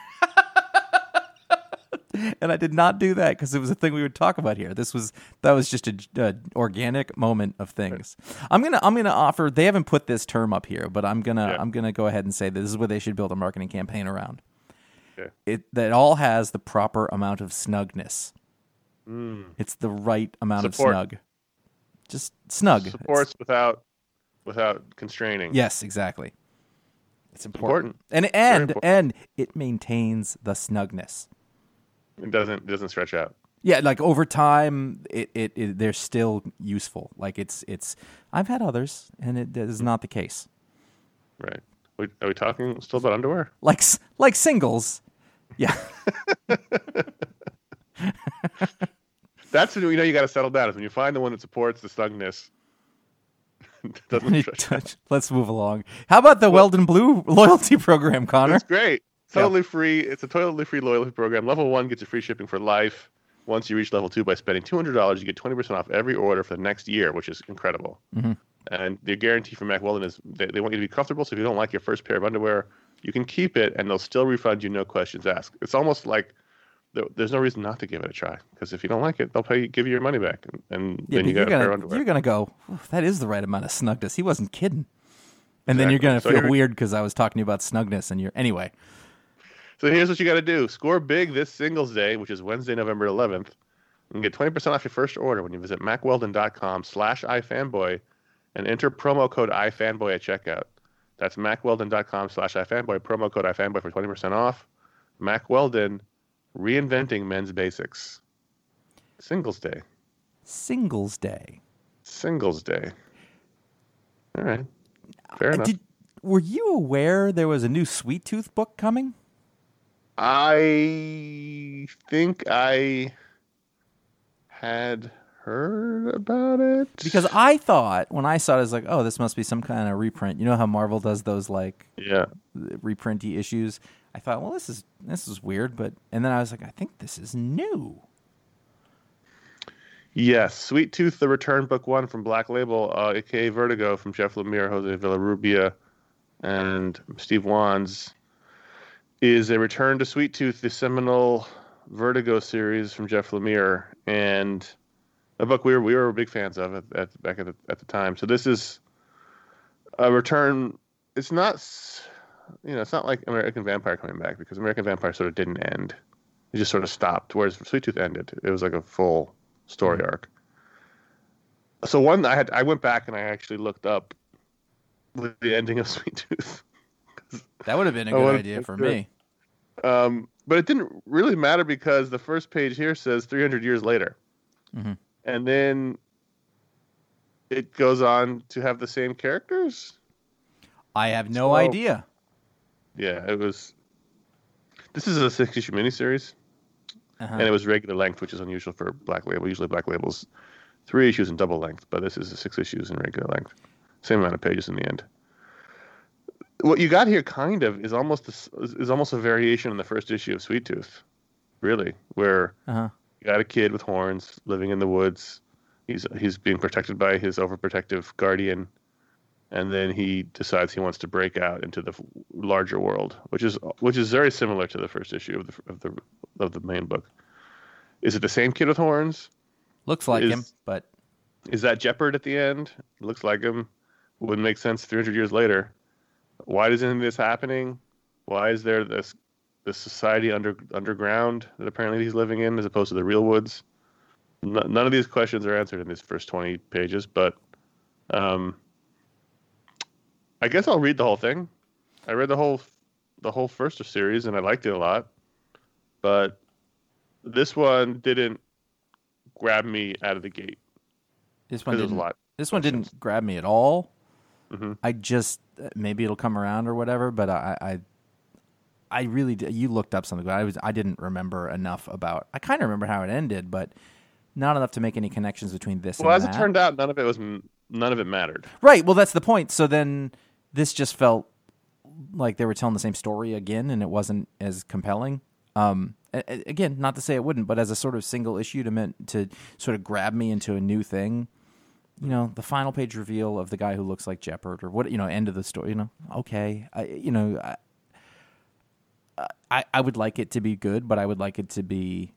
And I did not do that because it was a thing we would talk about here. This was that was just a, a organic moment of things. I'm gonna I'm gonna offer. They haven't put this term up here, but I'm gonna Yeah. I'm gonna go ahead and say that this is what they should build a marketing campaign around. Okay. It that all has the proper amount of snugness. Mm. It's the right amount Support. of snug. Just snug. Supports without without constraining. It's- yes, exactly. It's important, Important. and and important. and it maintains the snugness. It doesn't it doesn't stretch out. Yeah, like over time, it, it, it they're still useful. Like it's it's. I've had others, and it is not the case. Right. We, are we talking still about underwear? Like s- like singles, yeah. That's when you know you got to settle down. Is when you find the one that supports the snugness. It doesn't stretch out. Let's move along. How about the Weldon Blue loyalty program, Connor? It's great. Totally free. It's a totally free loyalty program. Level one gets you free shipping for life. Once you reach level two, by spending two hundred dollars, you get twenty percent off every order for the next year, which is incredible. Mm-hmm. And the guarantee from Mack Weldon is they, they want you to be comfortable. So if you don't like your first pair of underwear, you can keep it, and they'll still refund you, no questions asked. It's almost like there, there's no reason not to give it a try, because if you don't like it, they'll pay give you your money back, and, and Yeah, then but you got you're a pair of gonna underwear. you're gonna go. "Oof, that is the right amount of snugness. He wasn't kidding. And then you're Exactly. gonna So feel here- weird because I was talking to you about snugness, and you're anyway. So here's what you got to do. Score big this Singles Day, which is Wednesday, November eleventh. You can get twenty percent off your first order when you visit mackweldon.com slash ifanboy and enter promo code ifanboy at checkout. That's mackweldon.com slash ifanboy, promo code ifanboy for twenty percent off. Mack Weldon, reinventing men's basics. Singles Day. Singles Day. Singles Day. All right. Fair Uh, enough. Did, were you aware there was a new Sweet Tooth book coming? I think I had heard about it. Because I thought when I saw it, I was like, oh, this must be some kind of reprint. You know how Marvel does those like Yeah. reprinty issues? I thought, well, this is this is weird, but and then I was like, I think this is new. Yes, Sweet Tooth, the Return Book One from Black Label, uh, aka Vertigo, from Jeff Lemire, Jose Villarrubia, and Steve Wands, is a return to Sweet Tooth, the seminal Vertigo series from Jeff Lemire, and a book we were we were big fans of at, at back at the at the time. So this is a return. It's not, s- you know, it's not like American Vampire coming back, because American Vampire sort of didn't end; it just sort of stopped. Whereas Sweet Tooth ended; it was like a full story arc. So one, I had I went back and I actually looked up the ending of Sweet Tooth. That would have been a I good wanted idea to for do it. me. Um, but it didn't really matter, because the first page here says three hundred years later. Mhm. And then it goes on to have the same characters. I have no So- idea. Yeah, it was. This is a six-issue miniseries, Uh-huh. and it was regular length, which is unusual for Black Label. Usually Black Label's three issues in double length, but this is six issues in regular length. Same amount of pages in the end. what you got here kind of is almost a, is almost a variation on the first issue of Sweet Tooth, really, where Uh-huh. you got a kid with horns living in the woods. He's he's being protected by his overprotective guardian, and then he decides he wants to break out into the larger world, which is which is very similar to the first issue of the of the of the main book. Is it the same kid with horns? Looks like Is- him, but Is that Jeopard at the end? It looks like him. Wouldn't make sense three hundred years later. Why isn't this happening? Why is there this this society under underground that apparently he's living in, as opposed to the real woods? N- none of these questions are answered in these first twenty pages, but um, I guess I'll read the whole thing. I read the whole the whole first series, and I liked it a lot. But this one didn't grab me out of the gate. this one Because there's a didn't. lot. This one questions. didn't grab me at all. hmm I just maybe it'll come around or whatever, but I, I, I really did, you looked up something, but I was I didn't remember enough about. I kind of remember how it ended, but not enough to make any connections between this. Well, and as that. it turned out, none of it was none of it mattered. Right. Well, that's the point. So then this just felt like they were telling the same story again, and it wasn't as compelling. Um, a- a- again, not to say it wouldn't, but as a sort of single issue to meant to sort of grab me into a new thing. You know, the final page reveal of the guy who looks like Jeopard, or what, you know, end of the story. You know, okay, I, you know, I, I, I would like it to be good, but I would like it to be.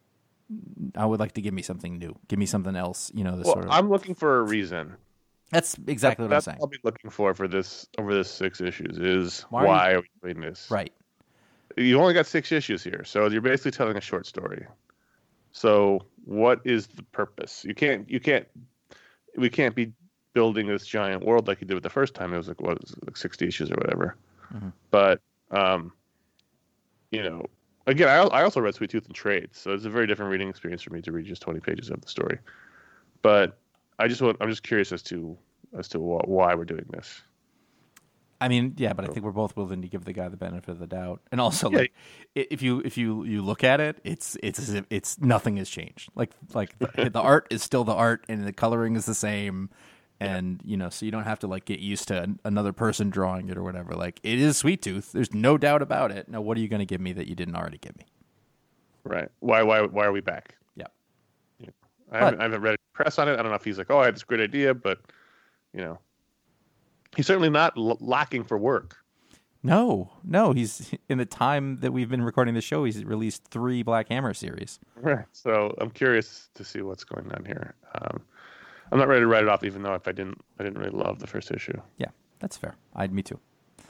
I would like to give me something new, give me something else. You know, the Well, sort of. I'm looking for a reason. That's exactly what I'm That's saying. what I'll be looking for for this over this six issues is Why are why, you- are we doing this? Right. You only got six issues here, so you're basically telling a short story. So what is the purpose? You can't you can't we can't be building this giant world like you did with the first time. It was like what was it, like sixty issues or whatever. Mhm. But um, you know, again, I I also read Sweet Tooth in trade, so it's a very different reading experience for me to read just twenty pages of the story. But I just want I'm just curious as to as to wh- why we're doing this. I mean, yeah, but I think we're both willing to give the guy the benefit of the doubt, and also Yeah. like i- if you if you you look at it, it's it's as if it's nothing has changed. Like like the, the art is still the art, and the coloring is the same, and you know, so you don't have to like get used to an, another person drawing it or whatever. Like it is Sweet Tooth. There's no doubt about it. Now, what are you going to give me that you didn't already give me? Right. Why why why are we back? Yeah. I, But- haven't, I haven't read press on it. I don't know if he's like, oh, I had this great idea, but you know, he's certainly not l- lacking for work. No, no, he's in the time that we've been recording the show, he's released three Black Hammer series. Right. So I'm curious to see what's going on here. Um, I'm not ready to write it off, even though if I didn't, I didn't really love the first issue. Yeah, that's fair. I me too.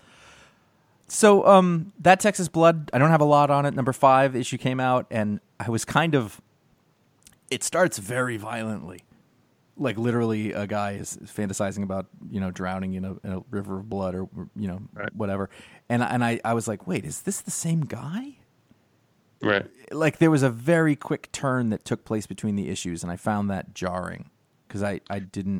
So um, that Texas Blood, I don't have a lot on it. Number five issue came out, and I was kind of. It starts very violently, like literally a guy is fantasizing about you know drowning in a, in a river of blood or you know Right. whatever, and and I, I was like, wait, is this the same guy? Right. Like there was a very quick turn that took place between the issues, and I found that jarring because I, I didn't.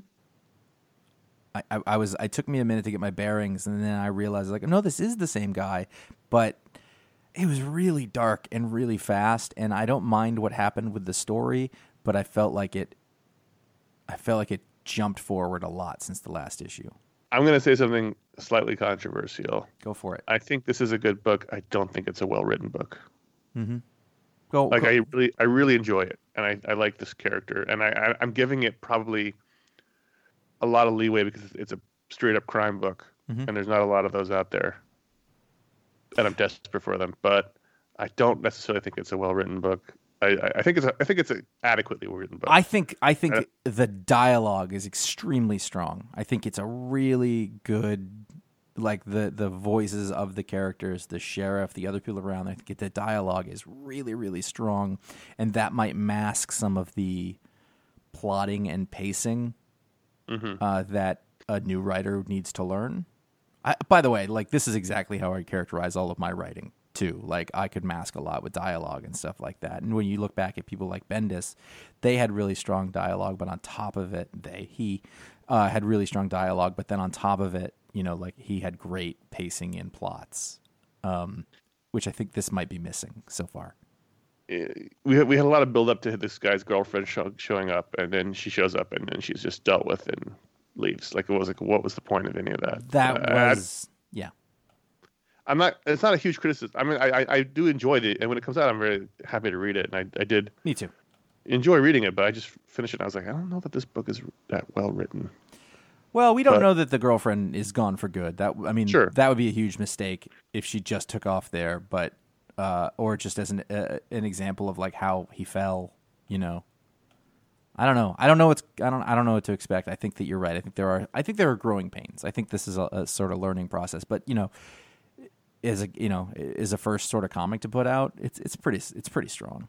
I, I, I was. I took me a minute to get my bearings, and then I realized like, no, this is the same guy, but it was really dark and really fast, and I don't mind what happened with the story, but I felt like it. I felt like it jumped forward a lot since the last issue. I'm going to say something slightly controversial. Go for it. I think this is a good book. I don't think it's a well-written book. Mm-hmm. Go. Like go- I really, I really enjoy it, and I, I like this character, and I, I, I'm giving it probably a lot of leeway because it's a straight-up crime book, Mhm. and there's not a lot of those out there, and I'm desperate for them. But I don't necessarily think it's a well-written book. I, I- I think it's, a, I think it's an adequately written book. I think I think Uh, the dialogue is extremely strong. I think it's a really good, like the the voices of the characters, the sheriff, the other people around. I think the dialogue is really really strong, and that might mask some of the plotting and pacing Mhm. uh, that a new writer needs to learn. I, by the way, like this is exactly how I characterize all of my writing too. Like I could mask a lot with dialogue and stuff like that. And when you look back at people like Bendis, they had really strong dialogue, but on top of it, they he uh, had really strong dialogue, but then on top of it, you know, like he had great pacing in plots, um, which I think this might be missing so far. Eh, we had, we had a lot of build up to this guy's girlfriend show, showing up, and then she shows up, and then she's just dealt with and leaves. Like it was like, what was the point of any of that? That Uh, was yeah. I'm not. It's not a huge criticism. I mean, I, I I do enjoy it, and when it comes out, I'm very happy to read it. And I I did. Me too. Enjoy reading it, but I just finished it. And I was like, I don't know that this book is that well written. Well, we don't But- know that the girlfriend is gone for good. That I mean, Sure. that would be a huge mistake if she just took off there. But uh, or just as an uh, an example of like how he fell. You know, I don't know. I don't know what's. I don't. I don't know what to expect. I think that you're right. I think there are. I think there are growing pains. I think this is a, a sort of learning process. But you know, is a you know is a first sort of comic to put out. It's it's pretty. It's pretty strong.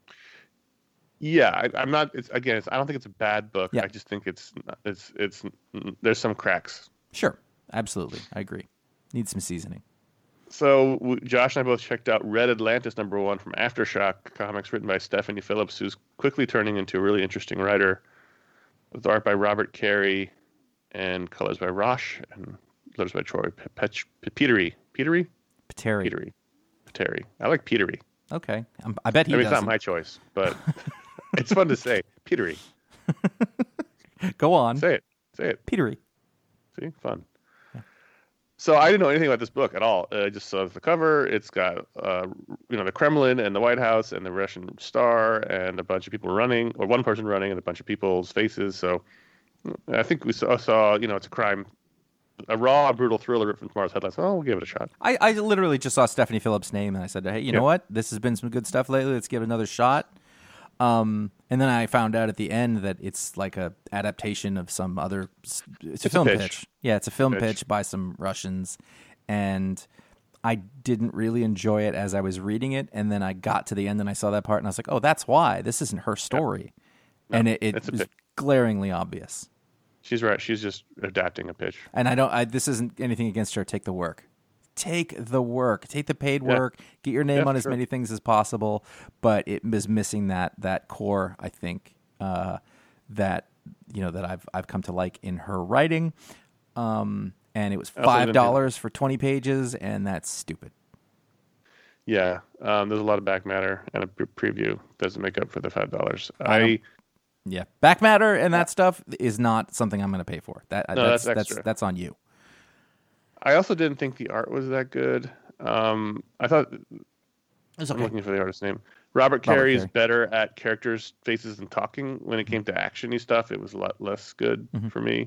Yeah, I, I'm not. It's again. It's, I don't think it's a bad book. Yeah. I just think it's it's it's there's some cracks. Sure, absolutely, I agree. Needs some seasoning. So w- Josh and I both checked out Red Atlantis number one from Aftershock Comics, written by Stephanie Phillips, who's quickly turning into a really interesting writer, with art by Robert Carey and colors by Roche and letters by Troy Pe- Pech- Pe- Petery. Petery? Pateri. Petery. Petery. I like Petery. Okay, um, I bet he I mean, it's doesn't. not my choice, but it's fun to say. Petery. Go on, Say it. Say it. Petery. See, fun. So I didn't know anything about this book at all. Uh, I just saw the cover. It's got, uh, you know, the Kremlin and the White House and the Russian Star and a bunch of people running, or one person running, and a bunch of people's faces. So I think we saw, saw you know, it's a crime, a raw, brutal thriller from tomorrow's headlines. Oh, we'll give it a shot. I, I literally just saw Stephanie Phillips' name and I said, hey, you Yeah. know what? This has been some good stuff lately. Let's give it another shot. Um, and then I found out at the end that it's like a adaptation of some other. It's a It's a film pitch. pitch. Yeah, it's a film Pitch. pitch by some Russians, and I didn't really enjoy it as I was reading it. And then I got to the end and I saw that part and I was like, oh, that's why this isn't her story, and it, it it's a was pitch. glaringly obvious. She's right. She's just adapting a pitch. And I don't. I, this isn't anything against her. Take the work. Take the work. Take the paid Yeah. work. Get your name Yeah, on as sure. many things as possible. But it was missing that that core. I think uh, that you know that I've I've come to like in her writing. Um, and it was also five didn't dollars for twenty pages, and that's stupid. Yeah, um, there's a lot of back matter, and a pre- preview doesn't make up for the five dollars. I I don't- Yeah, back matter and that stuff is not something I'm going to pay for. That No, that's that's that's extra. that's on you. I also didn't think the art was that good. Um, I thought It's I'm okay. looking for the artist's name. Robert Robert Carey is Carey. better at characters' faces and talking. When it came to actiony stuff, it was a lot less good Mm-hmm. for me.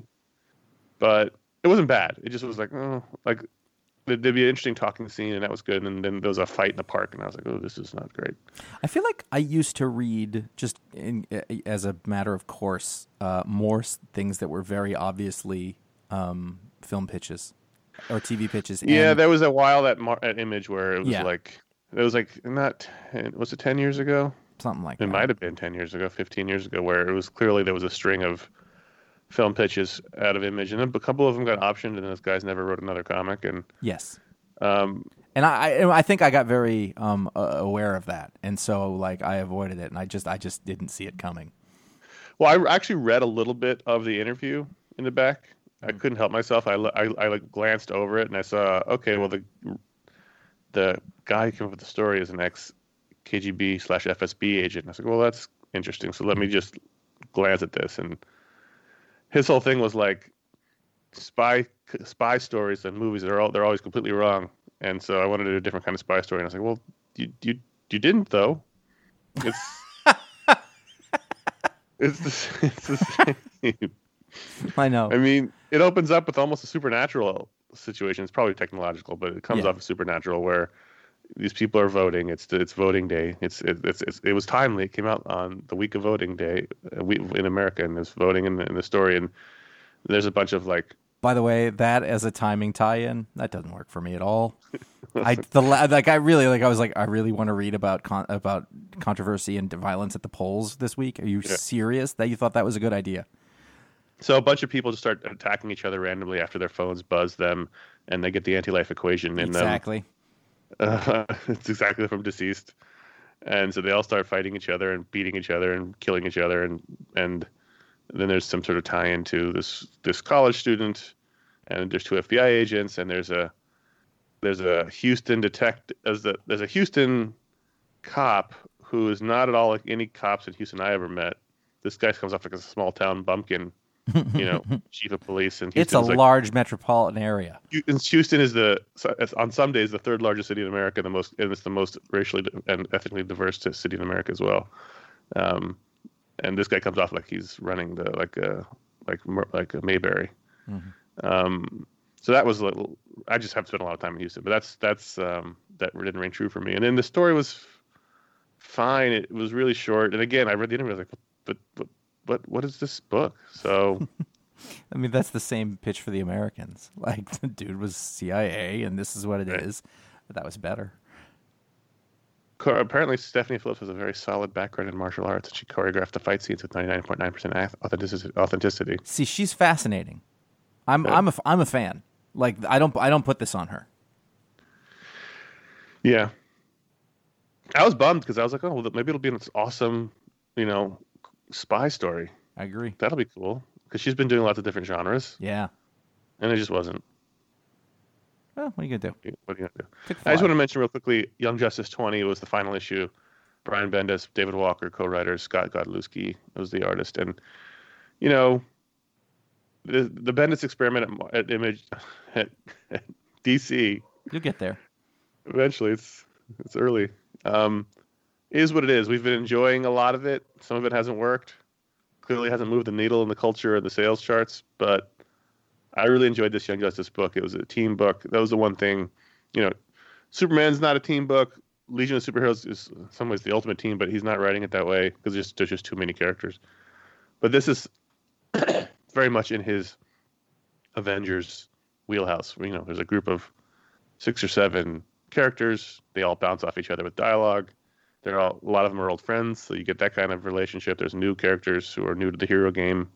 But it wasn't bad. It just was like, oh, like there'd there'd be an interesting talking scene, and that was good. And then there was a fight in the park, and I was like, oh, this is not great. I feel like I used to read just in, as a matter of course uh, more s- things that were very obviously um, film pitches or T V pitches. Yeah, and- there was a while that mar- that image where it was Yeah. like it was like not was it ten years ago? something like It that. might have been ten years ago, fifteen years ago, where it was clearly there was a string of film pitches out of Image, and then a couple of them got optioned, and those guys never wrote another comic. And Yes, um, and I I I think I got very um, uh, aware of that, and so like I avoided it, and I just I just didn't see it coming. well, I actually read a little bit of the interview in the back. I couldn't help myself. I, I, I like glanced over it, and I saw okay, well the the guy who came up with the story is an ex K G B slash F S B agent. And I was like, well, that's interesting. So let me just glance at this. And his whole thing was like spy spy stories and movies are all they're always completely wrong. And so I wanted to do a different kind of spy story. And I was like, well, you you you didn't though. It's it's the, it's the same. I know. I mean, it opens up with almost a supernatural situation. It's probably technological, but it comes Yeah. off as supernatural where these people are voting. It's it's voting day. It's it, it's, it's it was timely. It came out on the week of voting day uh, we, in America, and there's voting in the, in the story. And there's a bunch of like, By the way, that as a timing tie-in, that doesn't work for me at all. I the la- like I really like I was like I really want to read about con- about controversy and violence at the polls this week. Are you Yeah. serious that you thought that was a good idea? so a bunch of people just start attacking each other randomly after their phones buzz them, and they get the anti-life equation in them. Exactly. Uh, it's exactly from Deceased, and so they all start fighting each other and beating each other and killing each other, and and then there's some sort of tie-in to this this college student, and there's two F B I agents, and there's a there's a Houston detect as the there's a Houston cop who is not at all like any cops in Houston I ever met. This guy comes off like a small town bumpkin, you know, chief of police. And it's a like, large metropolitan area. Houston is the on some days the third largest city in America, the most and it's the most racially and ethnically diverse city in America as well. Um, and this guy comes off like he's running the like a like like a Mayberry. Mm-hmm. Um, so that was a little. I just have spent a lot of time in Houston, but that's that's um, that didn't ring true for me. And then the story was fine. It was really short. And again, I read the interview. I was like, but but what what is this book? So. I mean, that's the same pitch for the Americans. Like, the dude was C I A, and this is what it right. is. But that was better. Apparently, Stephanie Phillips has a very solid background in martial arts, and she choreographed the fight scenes with ninety-nine point nine percent authenticity. See, she's fascinating. I'm yeah. I'm a I'm a fan. Like, I don't I don't put this on her. Yeah, I was bummed because I was like, oh, well, maybe it'll be an awesome, you know, spy story. I agree. That'll be cool. Because she's been doing lots of different genres. Yeah. And it just wasn't. Well, what are you going to do? What are you going to do? I just want to mention real quickly, Young Justice twenty was the final issue. Brian Bendis, David Walker, co-writers, Scott Godlewski was the artist. And, you know, the, the Bendis experiment at, at Image, at, at D C. You'll get there. Eventually. It's it's early. Um, is what it is. We've been enjoying a lot of it. Some of it hasn't worked. Clearly hasn't moved the needle in the culture or the sales charts, but I really enjoyed this Young Justice book. It was a team book. That was the one thing, you know, Superman's not a team book. Legion of Superheroes is in some ways the ultimate team, but he's not writing it that way because there's, there's just too many characters. But this is very much in his Avengers wheelhouse. You know, there's a group of six or seven characters. They all bounce off each other with dialogue. They're all, a lot of them are old friends, so you get that kind of relationship. There's new characters who are new to the hero game.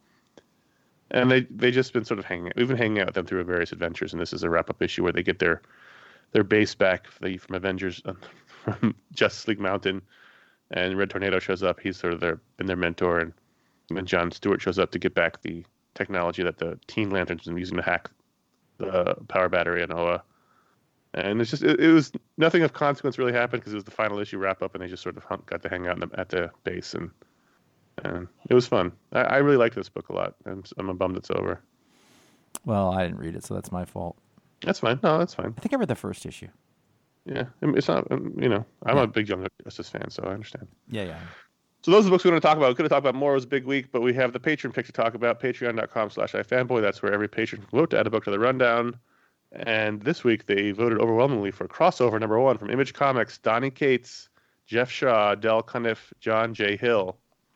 And they they just been sort of hanging out. We've been hanging out with them through various adventures, and this is a wrap-up issue where they get their their base back from Avengers, from Justice League Mountain, and Red Tornado shows up. He's sort of their been their mentor, and, and John Stewart shows up to get back the technology that the Teen Lanterns been using to hack the power battery in Oa. And it's just, it, it was nothing of consequence really happened because it was the final issue wrap up and they just sort of hung, got to hang out in the, at the base and and it was fun. I, I really liked this book a lot. I'm, I'm bummed it's over. Well, I didn't read it, so that's my fault. That's fine. No, that's fine. I think I read the first issue. Yeah. It's not, you know, I'm yeah. a big Young Justice fan, so I understand. Yeah, yeah. So those are the books we're going to talk about. We could have talked about more. It was a big week, but we have the Patreon pick to talk about. Patreon.com slash iFanboy. That's where every patron can vote to add a book to the rundown. And this week they voted overwhelmingly for crossover number one from Image Comics, Donny Cates, Jeff Shaw, Del Cuniff, John J. Hill.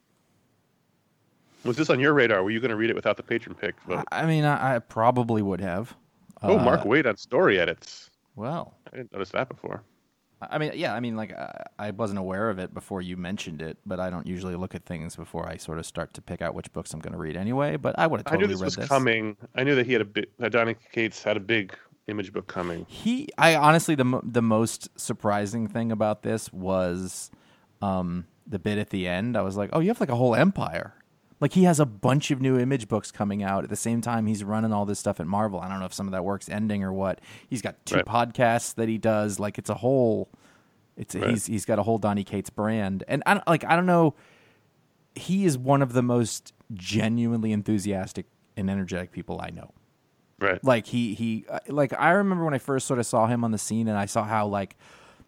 Was this on your radar? Were you going to read it without the patron pick vote? I mean, I, I probably would have. Oh, uh, Mark Waid on story edits. Well. I didn't notice that before. I mean, yeah, I mean, like, I, I wasn't aware of it before you mentioned it, but I don't usually look at things before I sort of start to pick out which books I'm going to read anyway, but I would have totally I knew this read was this. coming. I knew that he had a big, that Donny Cates had a big Image book coming. He, I honestly, the mo- the most surprising thing about this was um, the bit at the end. I was like, oh, you have like a whole empire. Like, he has a bunch of new Image books coming out at the same time he's running all this stuff at Marvel. I don't know if some of that work's ending or what. He's got two right. podcasts that he does. Like, it's a whole. It's a, right. he's he's got a whole Donny Cates brand, and I don't, like I don't know. He is one of the most genuinely enthusiastic and energetic people I know. Right. Like he he like I remember when I first sort of saw him on the scene, and I saw how like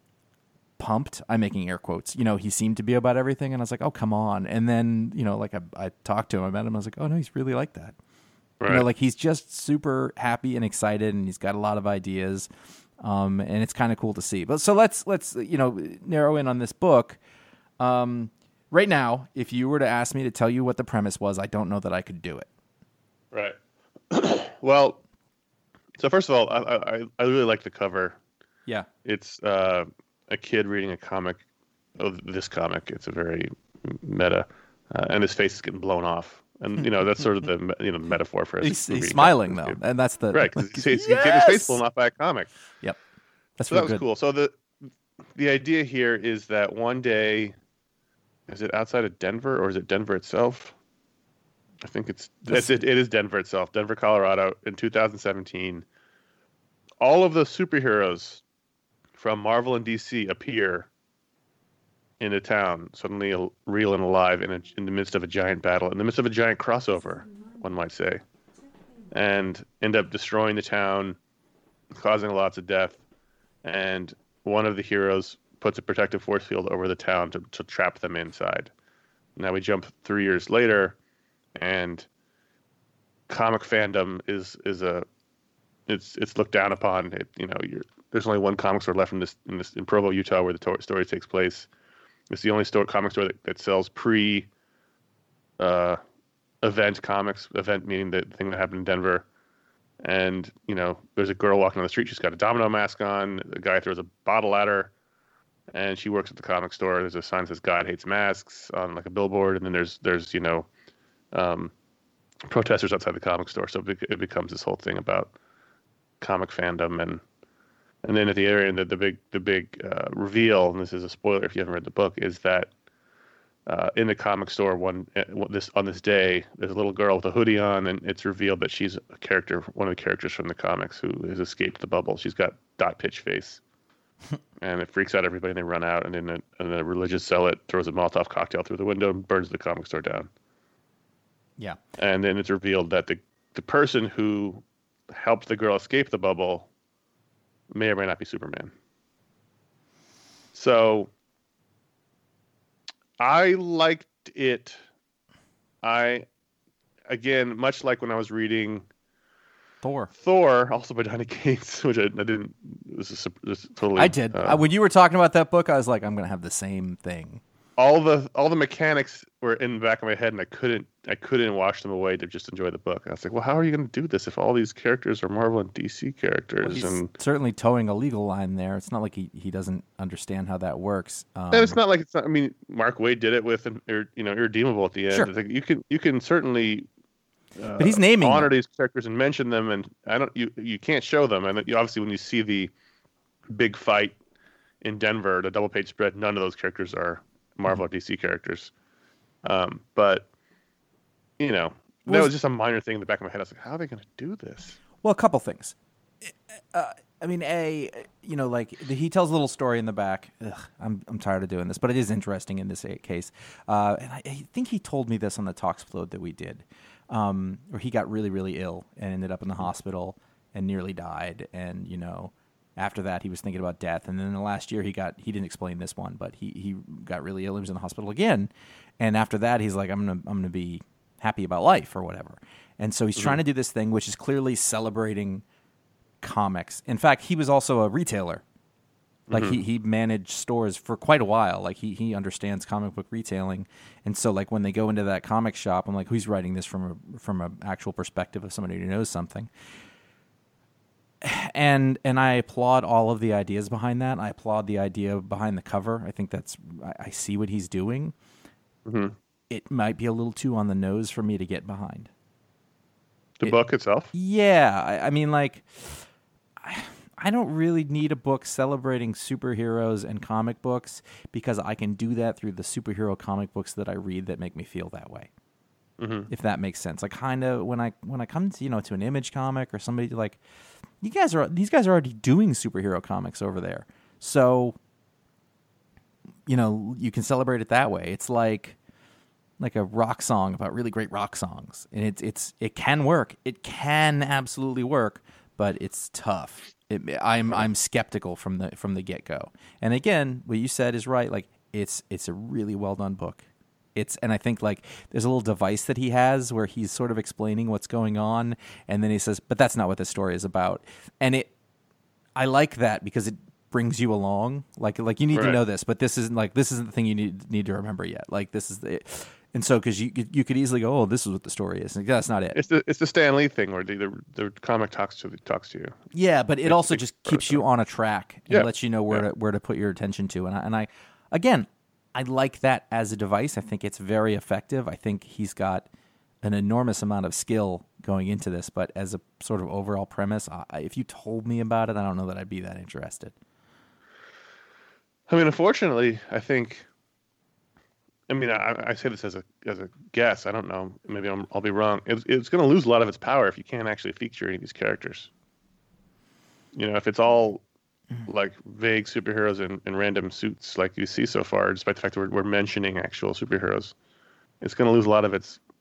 pumped, I'm making air quotes, you know, he seemed to be about everything, and I was like, oh, come on. And then, you know, like I, I talked to him, I met him, I was like, oh no, he's really like that. Right. You know, like he's just super happy and excited, and he's got a lot of ideas. Um, and it's kind of cool to see. But so let's let's you know narrow in on this book. Um, right now, if you were to ask me to tell you what the premise was, I don't know that I could do it. Right. Well, so first of all, I, I I really like the cover. Yeah. It's uh, a kid reading a comic. Oh, this comic. It's a very meta, uh, and his face is getting blown off. And you know that's sort of the you know metaphor for us. He's, he's smiling though, and that's the right. Like, he's, he's yes! getting his face blown off by a comic. Yep, that's so that was good. cool. So the the idea here is that one day, is it outside of Denver or is it Denver itself? I think it's This, it, it is Denver itself, Denver, Colorado, in two thousand seventeen. All of the superheroes from Marvel and D C appear in a town, suddenly real and alive in, a, in the midst of a giant battle, in the midst of a giant crossover. one might say, and end up destroying the town, causing lots of death. And one of the heroes puts a protective force field over the town to, to trap them inside. Now we jump three years later, and comic fandom is is a it's it's looked down upon. It, you know, you're, there's only one comic store left in this in this in Provo, Utah, where the to- story takes place. It's the only store comic store that, that sells pre uh, event comics. Event meaning the thing that happened in Denver. And you know, there's a girl walking on the street. She's got a domino mask on. The guy throws a bottle at her, and she works at the comic store. There's a sign that says "God hates masks" on like a billboard, and then there's there's you know, um, protesters outside the comic store. So it, it becomes this whole thing about comic fandom, and and then at the end, the, the big the big uh, reveal, and this is a spoiler if you haven't read the book, is that uh, in the comic store one this on this day, there's a little girl with a hoodie on, and it's revealed that she's a character, one of the characters from the comics who has escaped the bubble. She's got dot pitch face. And it freaks out everybody, and they run out, and then a, and a religious zealot throws a Molotov cocktail through the window and burns the comic store down. Yeah. And then it's revealed that the the person who helped the girl escape the bubble may or may not be Superman. So I liked it. I, again, much like when I was reading Thor. Thor, also by Donny Cates, which I, I didn't. This is, this is totally. I did. Uh, when you were talking about that book, I was like, I'm going to have the same thing. all the all the mechanics were in the back of my head, and I couldn't I couldn't wash them away to just enjoy the book. And I was like, well, how are you going to do this if all these characters are Marvel and D C characters? Well, he's and certainly towing a legal line there. It's not like he, he doesn't understand how that works. Um, and it's not like it's not. I mean, Mark Waid did it with you know Irredeemable at the end. Sure. It's like you can you can certainly. Uh, but he's naming honor them. these characters and mention them, and I don't. You you can't show them, and you, obviously when you see the big fight in Denver, the double page spread, none of those characters are Marvel or D C characters. Um, but you know, that Was- was just a minor thing in the back of my head. I was like, how are they going to do this? Well, a couple things. Uh, I mean, a you know, like the, he tells a little story in the back. Ugh, I'm I'm tired of doing this, but it is interesting in this case. Uh, and I, I think he told me this on the Talksplode that we did, um, where he got really really ill and ended up in the hospital and nearly died. And you know, after that he was thinking about death. And then in the last year he got he didn't explain this one, but he he got really ill. He was in the hospital again, and after that he's like, I'm gonna I'm gonna be happy about life or whatever. And so he's mm-hmm. trying to do this thing, which is clearly celebrating comics. In fact, he was also a retailer. Like mm-hmm. he, he managed stores for quite a while. Like he, he understands comic book retailing. And so like when they go into that comic shop, I'm like, who's writing this from a, from an actual perspective of somebody who knows something? And and I applaud all of the ideas behind that. I applaud the idea behind the cover. I think that's I, I see what he's doing. Mm-hmm. It might be a little too on the nose for me to get behind. The it, book itself? Yeah. I, I mean, like, I, I don't really need a book celebrating superheroes and comic books because I can do that through the superhero comic books that I read that make me feel that way. Mm-hmm. If that makes sense. Like, kind of when I when I come to, you know, to an Image comic or somebody like, you guys are these guys are already doing superhero comics over there. So, you know, you can celebrate it that way. It's like like a rock song about really great rock songs. And it's it's it can work. It can absolutely work, but it's tough. It, I'm I'm skeptical from the from the get-go. And again, what you said is right. Like it's it's a really well done book. It's and I think like there's a little device that he has where he's sort of explaining what's going on, and then he says, "But that's not what this story is about." And it I like that because it brings you along. Like like you need right. to know this, but this isn't like this isn't the thing you need need to remember yet. Like this is the And so, because you you could easily go, oh, this is what the story is. Like, that's not it. It's the it's the Stan Lee thing where the the, the comic talks to talks to you. Yeah, but it it's also like, just keeps you on a track and yeah. lets you know where yeah. to where to put your attention to. And I, and I, again, I like that as a device. I think it's very effective. I think he's got an enormous amount of skill going into this. But as a sort of overall premise, I, if you told me about it, I don't know that I'd be that interested. I mean, unfortunately, I think. I mean, I, I say this as a as a guess. I don't know. Maybe I'm, I'll be wrong. It's, it's going to lose a lot of its power if you can't actually feature any of these characters. You know, if it's all like vague superheroes in, in random suits like you see so far, despite the fact that we're, we're mentioning actual superheroes, it's going to lose a lot of its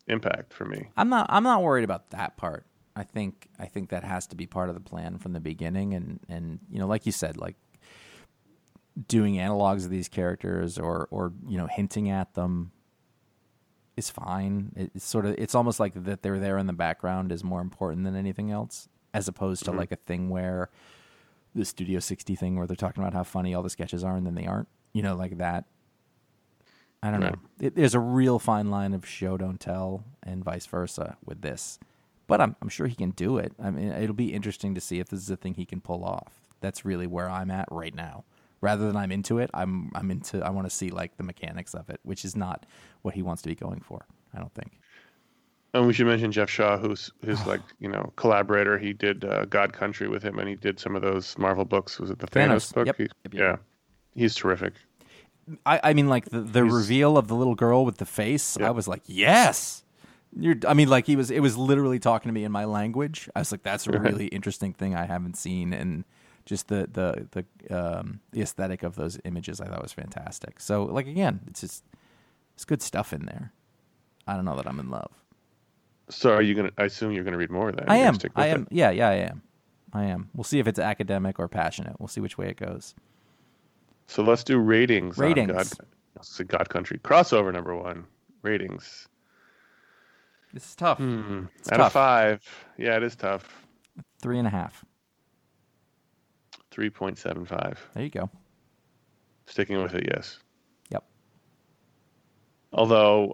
impact for me. I'm not. I'm not worried about that part. I think. I think that has to be part of the plan from the beginning, and and you know, like you said, like doing analogs of these characters or or you know hinting at them is fine. It's sort of. It's almost like that they're there in the background is more important than anything else, as opposed to mm-hmm. like a thing where the Studio sixty thing where they're talking about how funny all the sketches are and then they aren't. You know, like that. I don't right. know. It, there's a real fine line of show don't tell and vice versa with this, but I'm I'm sure he can do it. I mean, it'll be interesting to see if this is a thing he can pull off. That's really where I'm at right now. Rather than I'm into it, I'm I'm into. I want to see like the mechanics of it, which is not what he wants to be going for. I don't think. And we should mention Jeff Shaw, who's who's like you know collaborator. He did uh, God Country with him, and he did some of those Marvel books. Was it the Thanos, Thanos book? Yep. He, yep, yep. Yeah, he's terrific. I, I mean, like the, the reveal of the little girl with the face. Yeah. I was like, yes. You're. I mean, like he was. It was literally talking to me in my language. I was like, that's a really interesting thing I haven't seen, and just the the the um, the aesthetic of those images I thought was fantastic. So, like again, it's just it's good stuff in there. I don't know that I'm in love. So, are you gonna? I assume you're gonna read more of that. I am. I am. It? Yeah, yeah, I am. I am. We'll see if it's academic or passionate. We'll see which way it goes. So let's do ratings. Ratings. On God, let's see God Country crossover number one. Ratings. This is tough. Hmm. It's Out tough. of five. Yeah, it is tough. Three and a half. Three point seven five. There you go. Sticking with it, yes. Yep. Although,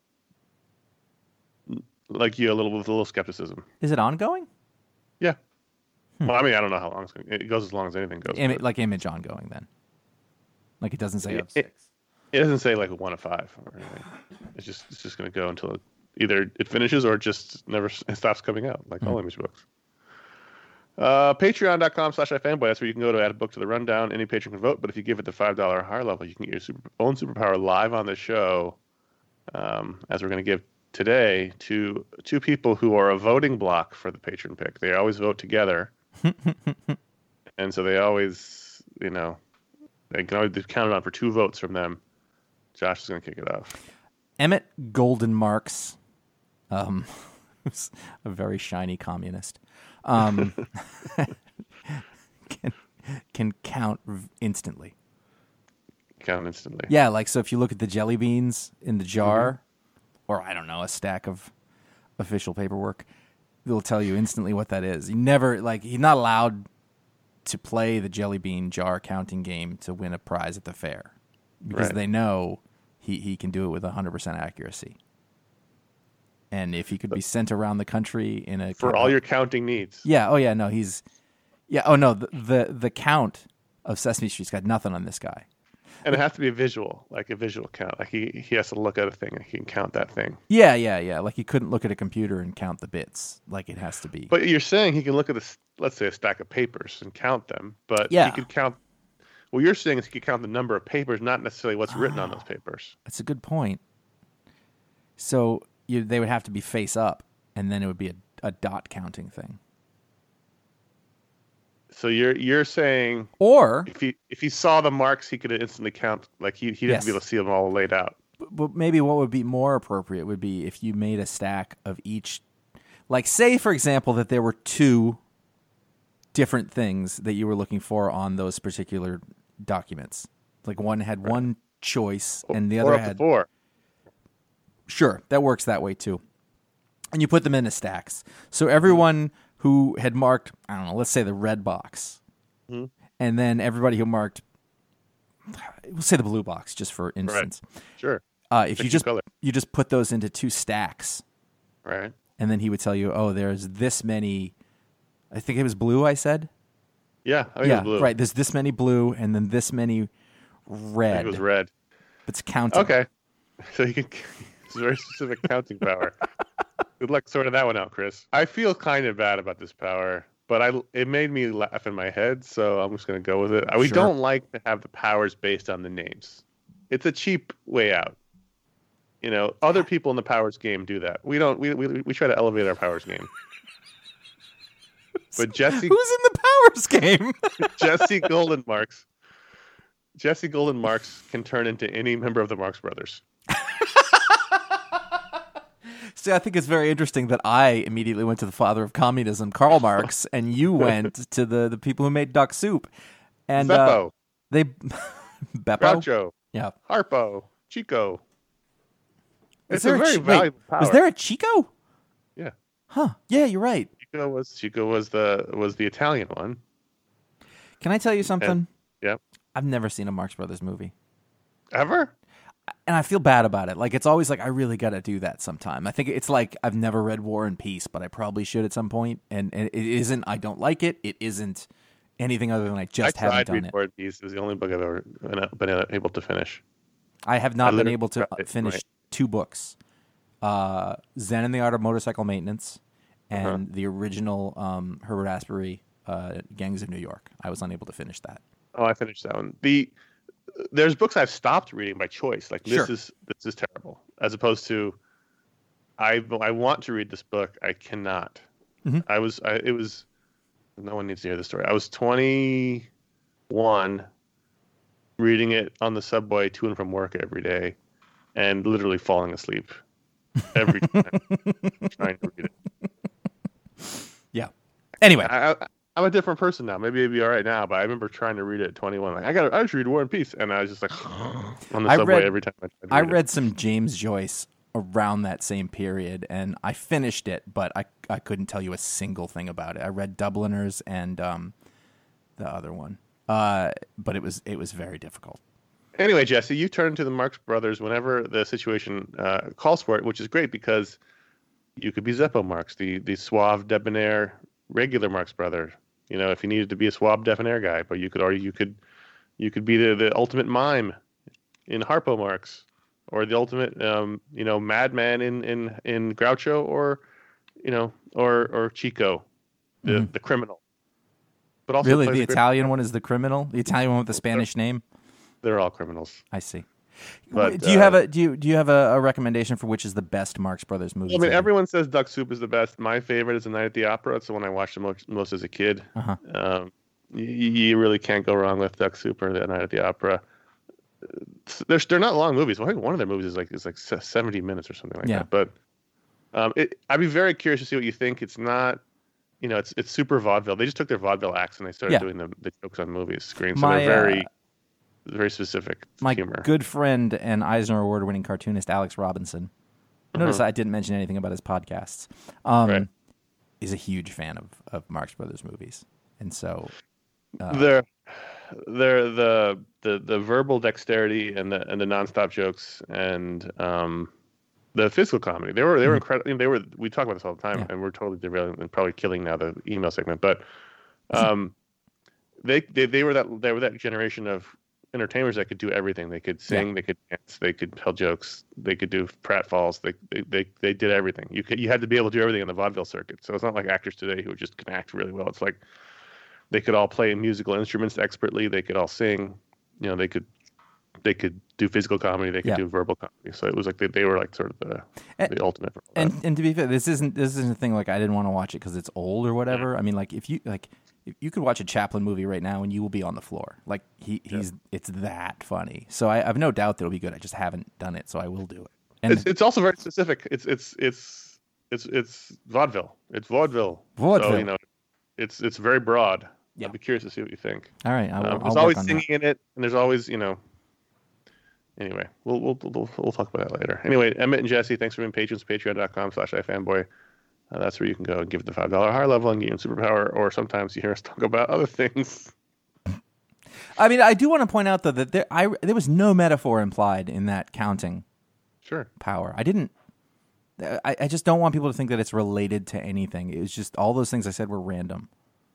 like you, a little with a little skepticism. Is it ongoing? Yeah. Hmm. Well, I mean, I don't know how long it's going. It goes as long as anything goes. Im- like image ongoing then. Like it doesn't say it, of six. It, it doesn't say like one of five or anything. It's just it's just going to go until it, either it finishes or it just never it stops coming out, like mm. all image books. Uh, Patreon.com slash iFanboy. That's where you can go to add a book to the rundown. Any patron can vote, but if you give it the five dollars or higher level, you can get your super, own superpower live on the show, um, as we're going to give today to two people who are a voting block for the patron pick. They always vote together. And so they always, you know, they can always be counted on for two votes from them. Josh is going to kick it off. Emmett Golden Marks, um, a very shiny communist, um, can can count instantly. Count instantly. Yeah, like so if you look at the jelly beans in the jar, mm-hmm. or I don't know, a stack of official paperwork, it'll tell you instantly what that is. You never like he's not allowed to play the jelly bean jar counting game to win a prize at the fair because right. they know he, he can do it with one hundred percent accuracy. And if he could be sent around the country in a for all your counting needs. Yeah. Oh yeah. No, he's yeah. Oh no, the, the the count of Sesame Street's got nothing on this guy. And it has to be a visual, like a visual count. Like he, he has to look at a thing and he can count that thing. Yeah, yeah, yeah. Like he couldn't look at a computer and count the bits. Like it has to be. But you're saying he can look at this, let's say a stack of papers and count them. But yeah. he could count. What you're saying is he could count the number of papers, not necessarily what's written oh, on those papers. That's a good point. So you, they would have to be face up, and then it would be a, a dot counting thing. So you're you're saying, or if he if he saw the marks, he could instantly count. Like he he didn't yes. be able to see them all laid out. But, but maybe what would be more appropriate would be if you made a stack of each. Like, say for example that there were two different things that you were looking for on those particular documents. Like one had right. one choice, and the or other up had to four. Sure, that works that way too. And you put them into stacks. So everyone who had marked, I don't know, let's say the red box. Mm-hmm. And then everybody who marked, we'll say the blue box, just for instance. Right. Sure. Uh, if Pick you just color. you just put those into two stacks. Right. And then he would tell you, oh, there's this many, I think it was blue, I said? Yeah, I think yeah, it was blue. Right, there's this many blue and then this many red. I think it was red. It's counting. Okay. So you can, it's a very specific counting power. Good luck sorting that one out, Chris. I feel kind of bad about this power, but I it made me laugh in my head, so I'm just going to go with it. We Sure. don't like to have the powers based on the names. It's a cheap way out. You know, other people in the powers game do that. We don't. We we we try to elevate our powers game. But Jesse, who's in the powers game? Jesse Golden Marks. Jesse Golden Marks can turn into any member of the Marx Brothers. See, I think it's very interesting that I immediately went to the father of communism, Karl Marx, and you went to the, the people who made Duck Soup. And Beppo. Uh, they Beppo? Groucho. Yeah. Harpo. Chico. Was It's there a very Chi- wait, valuable power. Was there a Chico? Yeah. Huh. Yeah, you're right. Chico was Chico was the was the Italian one. Can I tell you something? And, yep. I've never seen a Marx Brothers movie. Ever? And I feel bad about it. Like, it's always like, I really got to do that sometime. I think it's like, I've never read War and Peace, but I probably should at some point. And, and it isn't, I don't like it. It isn't anything other than I just I haven't tried done read it. War and Peace. It was the only book I've ever been able to finish. I have not I been literally able to tried it, finish right. two books. Uh, Zen and the Art of Motorcycle Maintenance and Uh-huh. the original um, Herbert Asbury, uh, Gangs of New York. I was unable to finish that. Oh, I finished that one. The there's books I've stopped reading by choice. Like this Sure. is this is terrible. As opposed to, I I want to read this book. I cannot. Mhm. I was I, it was. No one needs to hear the story. I was twenty-one, reading it on the subway to and from work every day, and literally falling asleep every time trying to read it. Yeah. Anyway. I, I, I'm a different person now. Maybe it'd be all right now, but I remember trying to read it at twenty-one. Like I got, I should read War and Peace, and I was just like on the I subway read- every time. I, tried to I read it. read some James Joyce around that same period, and I finished it, but I I couldn't tell you a single thing about it. I read Dubliners and um, the other one, uh, but it was it was very difficult. Anyway, Jesse, you turn to the Marx Brothers whenever the situation uh, calls for it, which is great because you could be Zeppo Marx, the the suave, debonair, regular Marx brother. You know, if you needed to be a suave, debonair guy, but you could, or you could, you could be the, the ultimate mime in Harpo Marx, or the ultimate, um, you know, madman in, in, in Groucho, or, you know, or or Chico, the Mhm. the criminal. But also Really, plays the a great- Italian one is the criminal. The Italian one with the Spanish name. They're all criminals. I see. But, do you uh, have a do you do you have a, a recommendation for which is the best Marx Brothers movie? I mean, everyone says Duck Soup is the best. My favorite is The Night at the Opera. It's the one I watched the most, most as a kid. Uh-huh. Um, you, you really can't go wrong with Duck Soup or The Night at the Opera. They're they're not long movies. Well, I think one of their movies is like is like seventy minutes or something like Yeah. that. But um, it, I'd be very curious to see what you think. It's not, you know, it's it's super vaudeville. They just took their vaudeville acts and they started Yeah. doing the, the jokes on movies screen. So My, they're very uh, very specific My humor. good friend and Eisner Award-winning cartoonist Alex Robinson. Notice Uh-huh. I didn't mention anything about his podcasts. Um, Right. Is a huge fan of, of Marx Brothers movies, and so uh, They're they're the the the verbal dexterity and the and the nonstop jokes and um the physical comedy. They were they were incredible. They were we talk about this all the time, Yeah. and we're totally derailing and probably killing now the email segment. But um, they, they they were that they were that generation of entertainers that could do everything. They could sing, Yeah. they could dance, they could tell jokes, they could do pratfalls. They they they, they did everything. You could, you had to be able to do everything in the vaudeville circuit. So it's not like actors today who just can act really well. It's like they could all play musical instruments expertly. They could all sing. You know, they could they could do physical comedy. They could Yeah. do verbal comedy. So it was like they, they were like sort of the And- the ultimate. For all and that. and to be fair, this isn't this isn't a thing like I didn't want to watch it because it's old or whatever. I mean, like if you like, if you could watch a Chaplin movie right now and you will be on the floor. Like he he's it's that funny. So I, I have no doubt that it'll be good. I just haven't done it, so I will do it. And It's it's also very specific. It's it's it's it's it's vaudeville. It's vaudeville. Vaudeville. So you know, it's it's very broad. Yeah. I'd be curious to see what you think. all right, I will, Um, I'll there's work always on singing in it, and there's always you know. Anyway, we'll we'll we'll, we'll talk about that later. Anyway, Emmett and Jesse, thanks for being patrons. Patreon.com slash iFanboy. Uh, that's where you can go and give the five dollar higher level and get your superpower, or sometimes you hear us talk about other things. that. I mean, I do want to point out though that there I there was no metaphor implied in that counting Sure. power. I didn't. I, I just don't want people to think that it's related to anything. It was just all those things I said were random.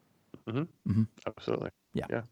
Absolutely. Yeah. Yeah.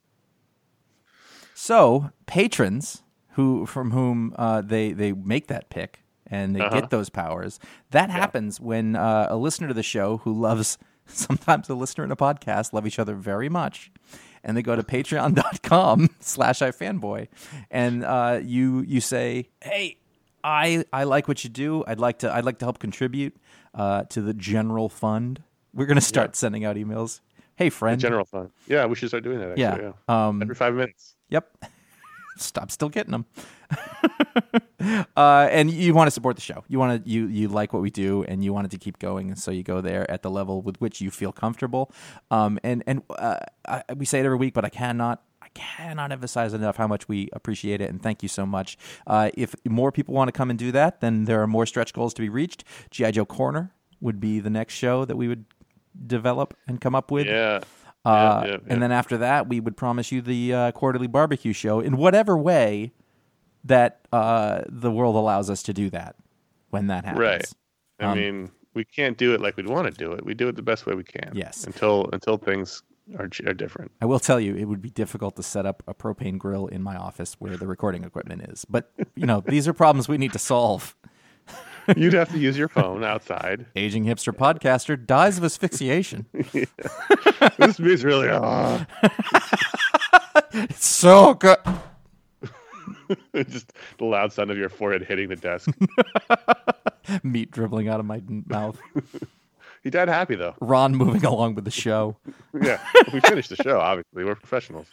So patrons who from whom uh, they they make that pick and they Uh-huh. get those powers. That happens when uh, a listener to the show who loves sometimes a listener and a podcast love each other very much, and they go to patreon.com slash ifanboy, and uh, you you say, hey, I I like what you do. I'd like to I'd like to help contribute uh, to the general fund. We're gonna start Yeah. sending out emails. Hey, friend. General fund. Yeah, we should start doing that. Actually, Yeah. yeah. Um, Every five minutes. Yep. Stop still getting them. uh, and you want to support the show. You want to you you like what we do, and you want it to keep going, and so you go there at the level with which you feel comfortable. Um, and and uh, I, we say it every week, but I cannot. I cannot emphasize enough how much we appreciate it, and thank you so much. Uh, if more people want to come and do that, then there are more stretch goals to be reached. G I. Joe Corner would be the next show that we would develop and come up with. Yeah. Uh, yeah, yeah, yeah. And then after that, we would promise you the uh, quarterly barbecue show in whatever way that uh, the world allows us to do that when that happens. Right. I Um, mean, we can't do it like we'd want to do it. We do it the best way we can. Yes. Until until things are are different. I will tell you, it would be difficult to set up a propane grill in my office where the recording equipment is. But, you know, these are problems we need to solve. You'd have to use your phone outside. Aging hipster podcaster dies of asphyxiation. This means really. Uh, It's so good. just the loud sound of your forehead hitting the desk. Meat dribbling out of my mouth. He died happy though. Ron moving along with the show. Yeah, we finished the show. Obviously, we're professionals.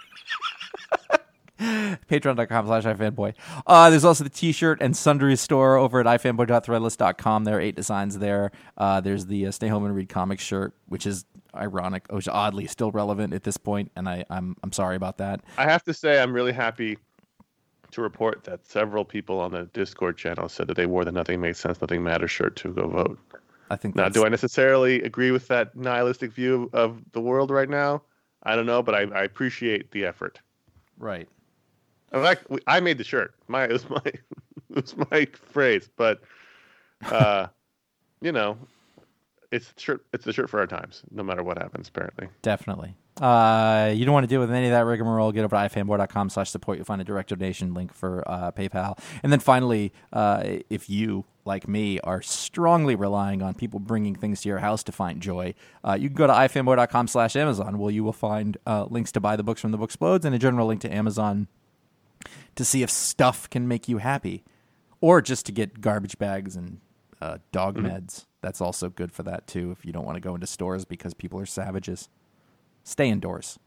Patreon.com slash iFanboy. Uh, there's also the t-shirt and sundry store over at ifanboy dot threadless dot com. There are eight designs there. Uh, there's the uh, Stay Home and Read Comics shirt, which is ironic, which is oddly still relevant at this point, and I, I'm I'm sorry about that. I have to say, I'm really happy to report that several people on the Discord channel said that they wore the Nothing Makes Sense, Nothing Matters shirt to go vote. I think Now, that's, do I necessarily agree with that nihilistic view of the world right now? I don't know, but I, I appreciate the effort. right. In fact, we- I made the shirt. My it was my it was my phrase, but uh, you know, it's the shirt. It's the shirt for our times, no matter what happens. Apparently, Definitely. Uh, you don't want to deal with any of that rigmarole, get over to ifanboy.com slash support. You'll find a direct donation link for uh, PayPal. And then finally, uh, if you, like me, are strongly relying on people bringing things to your house to find joy, uh, you can go to ifanboy.com slash Amazon, where you will find uh, links to buy the books from the Booksplodes and a general link to Amazon to see if stuff can make you happy. Or just to get garbage bags and uh, dog Mm-hmm. meds. That's also good for that, too, if you don't want to go into stores because people are savages. Stay indoors.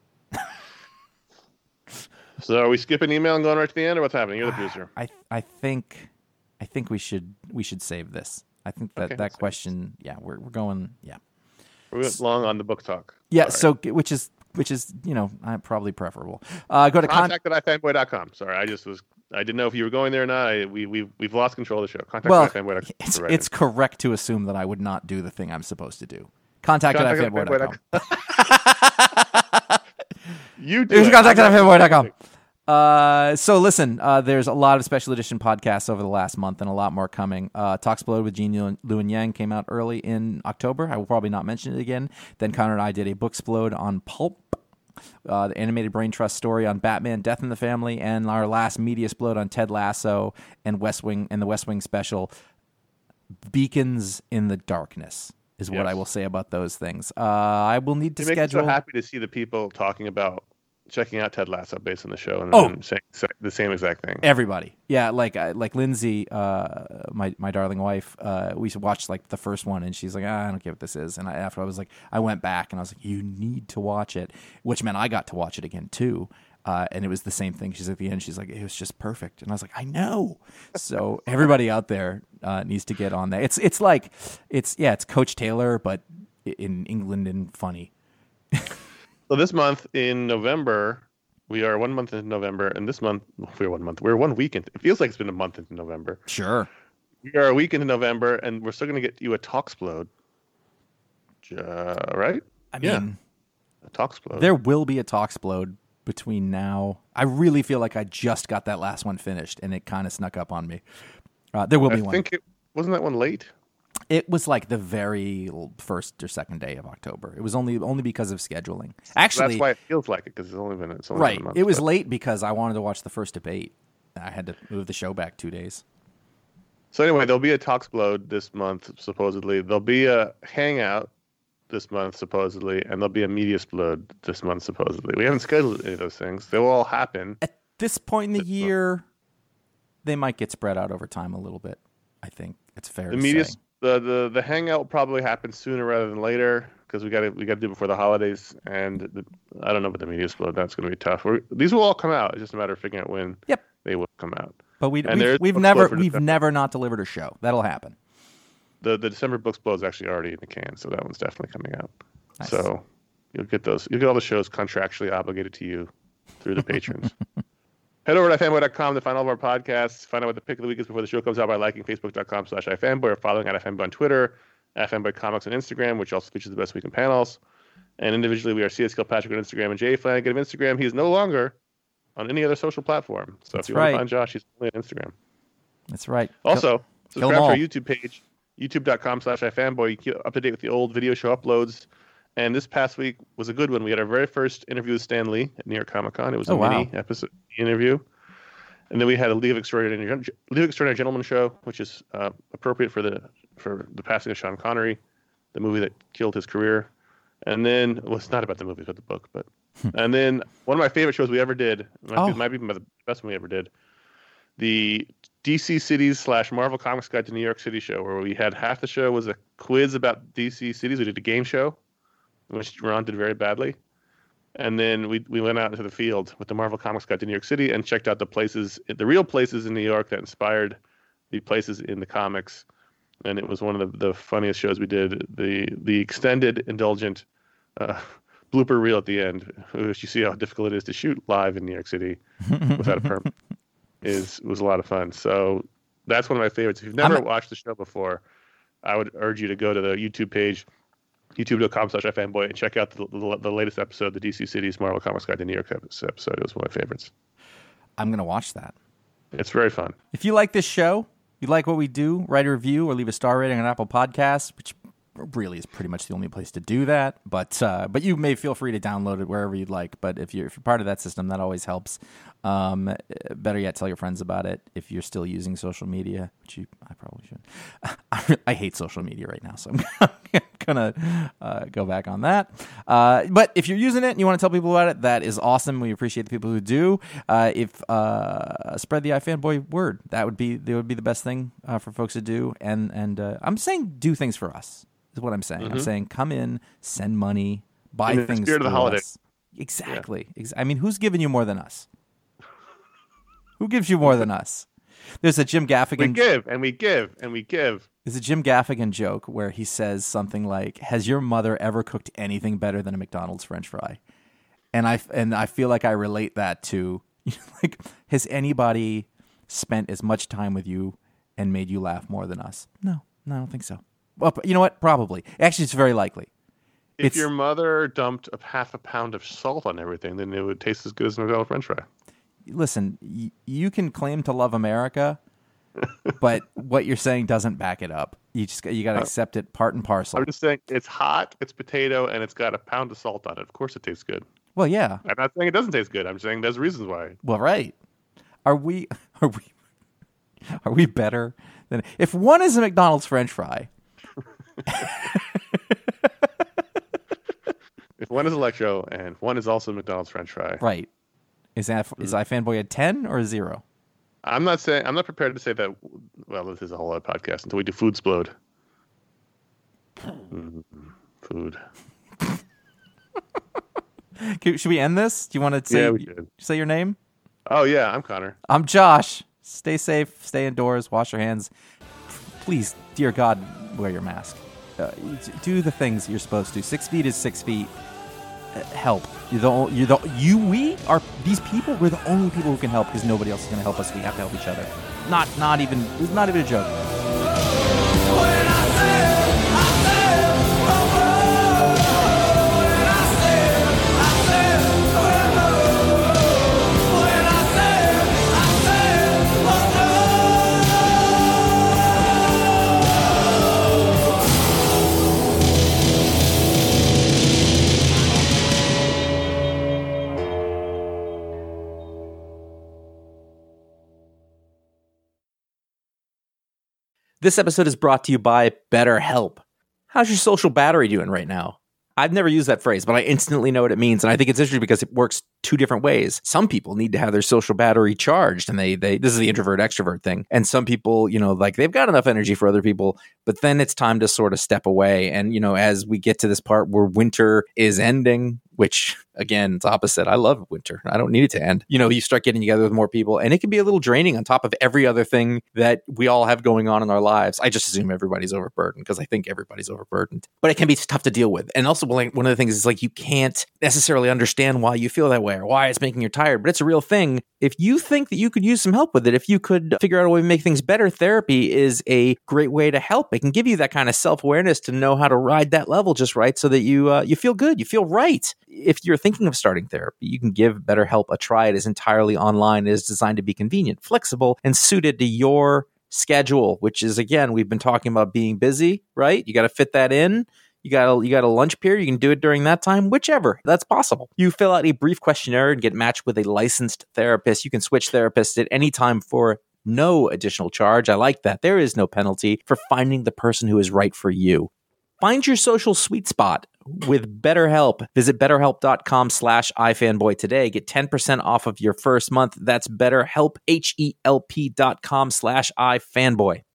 so are we skipping email and going right to the end, or what's happening? You're the producer. I I think I think we should we should save this. I think that Okay, that let's save question, yeah, we're we're going, yeah, We went long on the book talk. yeah. Sorry. So which is which is you know uh, probably preferable. Uh, go to con- Contact at ifanboy dot com. Sorry, I just was. I didn't know if you were going there or not. I, we we we've lost control of the show. Contact well, at ifanboy dot com. it's Right it's correct to assume that I would not do the thing I'm supposed to do. Contact, Contact at at ifanboy dot com. in. You do. There's it. contact I'm at not- ifanboy dot com. Uh, so listen, uh, there's a lot of special edition podcasts over the last month and a lot more coming. Uh, Talksplode with Gene Lewin Yang came out early in October. I will probably not mention it again. Then Connor and I did a Booksplode on Pulp, uh, the animated Brain Trust story on Batman, Death in the Family, and our last media splode on Ted Lasso and West Wing and the West Wing special, Beacons in the Darkness, is what Yes. I will say about those things. Uh, I will need to It makes me schedule. so happy to see the people talking about checking out Ted Lasso based on the show and, Oh. and saying sa- the same exact thing. Everybody, yeah, like uh, like Lindsay, uh, my my darling wife. Uh, we watched like the first one, and she's like, ah, I don't care what this is. And I, after I was like, I went back and I was like, you need to watch it, which meant I got to watch it again too. Uh, and it was the same thing. She's at the end. She's like, it was just perfect. And I was like, I know. So everybody out there uh, needs to get on that. It's it's like it's yeah, it's Coach Taylor, but in England and funny. So this month in November, we are one month into November, and this month we're one month. We're one week into. It feels like it's been a month into November. Sure. We are a week into November, and we're still going to get you a Talksplode. Uh, right? I Yeah. mean, A Talksplode. there will be a Talksplode between now. I really feel like I just got that last one finished, and it kind of snuck up on me. Uh, there will I be one. think it wasn't that one late. It was like the very first or second day of October. It was only only because of scheduling. Actually, That's why it feels like it because it's only been it's only right. been a month. It was but- late because I wanted to watch the first debate. I had to move the show back two days. So anyway, there'll be a Talksplode this month supposedly. There'll be a Hangout this month supposedly, and there'll be a Media Splode this month supposedly. We haven't scheduled any of those things. They will all happen. At this point in the year, they might get spread out over time a little bit. I think it's fair The to media, say. the, the the Hangout will probably happen sooner rather than later because we got to we got to do it before the holidays. And the, I don't know about the Media Splode. That's going to be tough. We're, these will all come out. It's just a matter of figuring out when Yep. they will come out. But we, And we've, there's we've Books never Blow for we've December. never not delivered a show. That'll happen. The the December Books Blow is actually already in the can, so that one's definitely coming out. Nice. So you'll get those. You'll get all the shows contractually obligated to you through the patrons. Head over to ifanboy dot com to find all of our podcasts. Find out what the pick of the week is before the show comes out by liking facebook dot com slash ifanboy or following at ifanboy on Twitter, ifanboy comics on Instagram, which also features the best weekend panels. And individually, we are C S Kilpatrick on Instagram and Jay Flanagan of Instagram. He is no longer on any other social platform. So That's if you want right. to find Josh, he's only on Instagram. That's right. Also, Kill 'em subscribe to all. our YouTube page, youtube dot com slash ifanboy. You keep up to date with the old video show uploads. And this past week was a good one. We had our very first interview with Stan Lee at New York Comic Con. It was a Oh, wow. mini episode interview. And then we had a League of Extraordinary, League of Extraordinary Gentlemen show, which is uh, appropriate for the for the passing of Sean Connery, the movie that killed his career. And then, well, it's not about the movie, it's about the book. But and then one of my favorite shows we ever did, might, Oh. be, might be the best one we ever did, the D C Cities slash Marvel Comics Guide to New York City show, where we had half the show was a quiz about D C cities. We did a game show, which Ron did very badly. And then we we went out into the field with the Marvel Comics Guide to New York City and checked out the places, the real places in New York that inspired the places in the comics. And it was one of the, the funniest shows we did. The the extended, indulgent uh, blooper reel at the end, which you see how difficult it is to shoot live in New York City without a permit, is was a lot of fun. So that's one of my favorites. If you've never I'm- watched the show before, I would urge you to go to the YouTube page, youtube dot com slash ifanboy, and check out the, the, the latest episode, the D C Cities Marvel Comics Guide to New York episode. It was one of my favorites. I'm going to watch that. It's very fun. If you like this show, you like what we do, write a review or leave a star rating on Apple Podcasts, which really is pretty much the only place to do that. But uh, but you may feel free to download it wherever you'd like. But if you're if you're part of that system, that always helps. Um, better yet, tell your friends about it if you're still using social media, which you I probably should. I, I hate social media right now, so I'm gonna uh, go back on that. Uh, but if you're using it and you want to tell people about it, that is awesome. We appreciate the people who do. Uh, if uh, spread the iFanboy word, that would be that would be the best thing uh, for folks to do. And and uh, I'm saying do things for us is what I'm saying. Mm-hmm. I'm saying come in, send money, buy In the things. spirit of the through holiday. us. Exactly. Ex- I mean, who's giving you more than us? Who gives you more than us? There's a Jim We Gaffigan. give and we give and we give. There's a Jim Gaffigan joke where he says something like, "Has your mother ever cooked anything better than a McDonald's French fry?" And I and I feel like I relate that to like, has anybody spent as much time with you and made you laugh more than us? No, no, I don't think so. Well, you know what? Probably. Actually, it's very likely. If It's- your mother dumped a half a pound of salt on everything, then it would taste as good as a McDonald's French fry. Listen, y- you can claim to love America, but what you're saying doesn't back it up. You just you got to accept it part and parcel. I'm just saying it's hot, it's potato, and it's got a pound of salt on it. Of course it tastes good. Well, yeah. I'm not saying it doesn't taste good. I'm saying there's reasons why. Well, right. Are we are we are we better than if one is a McDonald's French fry? If one is Electro and one is also McDonald's French fry, Right. Is that is iFanboy a ten or a zero? I'm not saying I'm not prepared to say that. Well, this is a whole other podcast until we do Food Explode. Mm, food. Okay, should we end this? Do you want to say Yeah, we should. say your name? Oh yeah, I'm Connor. I'm Josh. Stay safe. Stay indoors. Wash your hands. Please, dear God, wear your mask. Uh, do the things you're supposed to. Six feet is six feet. Uh, help. You're the, o- you're the you. We are these people. We're the only people who can help because nobody else is going to help us. We have to help each other. Not not even. It's not even a joke. This episode is brought to you by BetterHelp. How's your social battery doing right now? I've never used that phrase, but I instantly know what it means, and I think it's interesting because it works two different ways. Some people need to have their social battery charged, and they they this is the introvert extrovert thing. And some people, you know, like they've got enough energy for other people, but then it's time to sort of step away. And, you know, as we get to this part where winter is ending, which again, it's opposite. I love winter. I don't need it to end. You know, you start getting together with more people, and it can be a little draining on top of every other thing that we all have going on in our lives. I just assume everybody's overburdened because I think everybody's overburdened, but it can be tough to deal with. And also, like, one of the things is like you can't necessarily understand why you feel that way or why it's making you tired, but it's a real thing. If you think that you could use some help with it, if you could figure out a way to make things better, therapy is a great way to help. It can give you that kind of self-awareness to know how to ride that level just right so that you uh, you feel good, you feel right. If you're thinking of starting therapy, you can give BetterHelp a try. It is entirely online. It is designed to be convenient, flexible, and suited to your schedule, which is, again, we've been talking about being busy, right? You got to fit that in. You got a, you got a lunch period. You can do it during that time, whichever. That's possible. You fill out a brief questionnaire and get matched with a licensed therapist. You can switch therapists at any time for no additional charge. I like that. There is no penalty for finding the person who is right for you. Find your social sweet spot with BetterHelp. Visit betterhelp.com slash ifanboy today. Get ten percent off of your first month. That's BetterHelp, H E L P dot com slash ifanboy.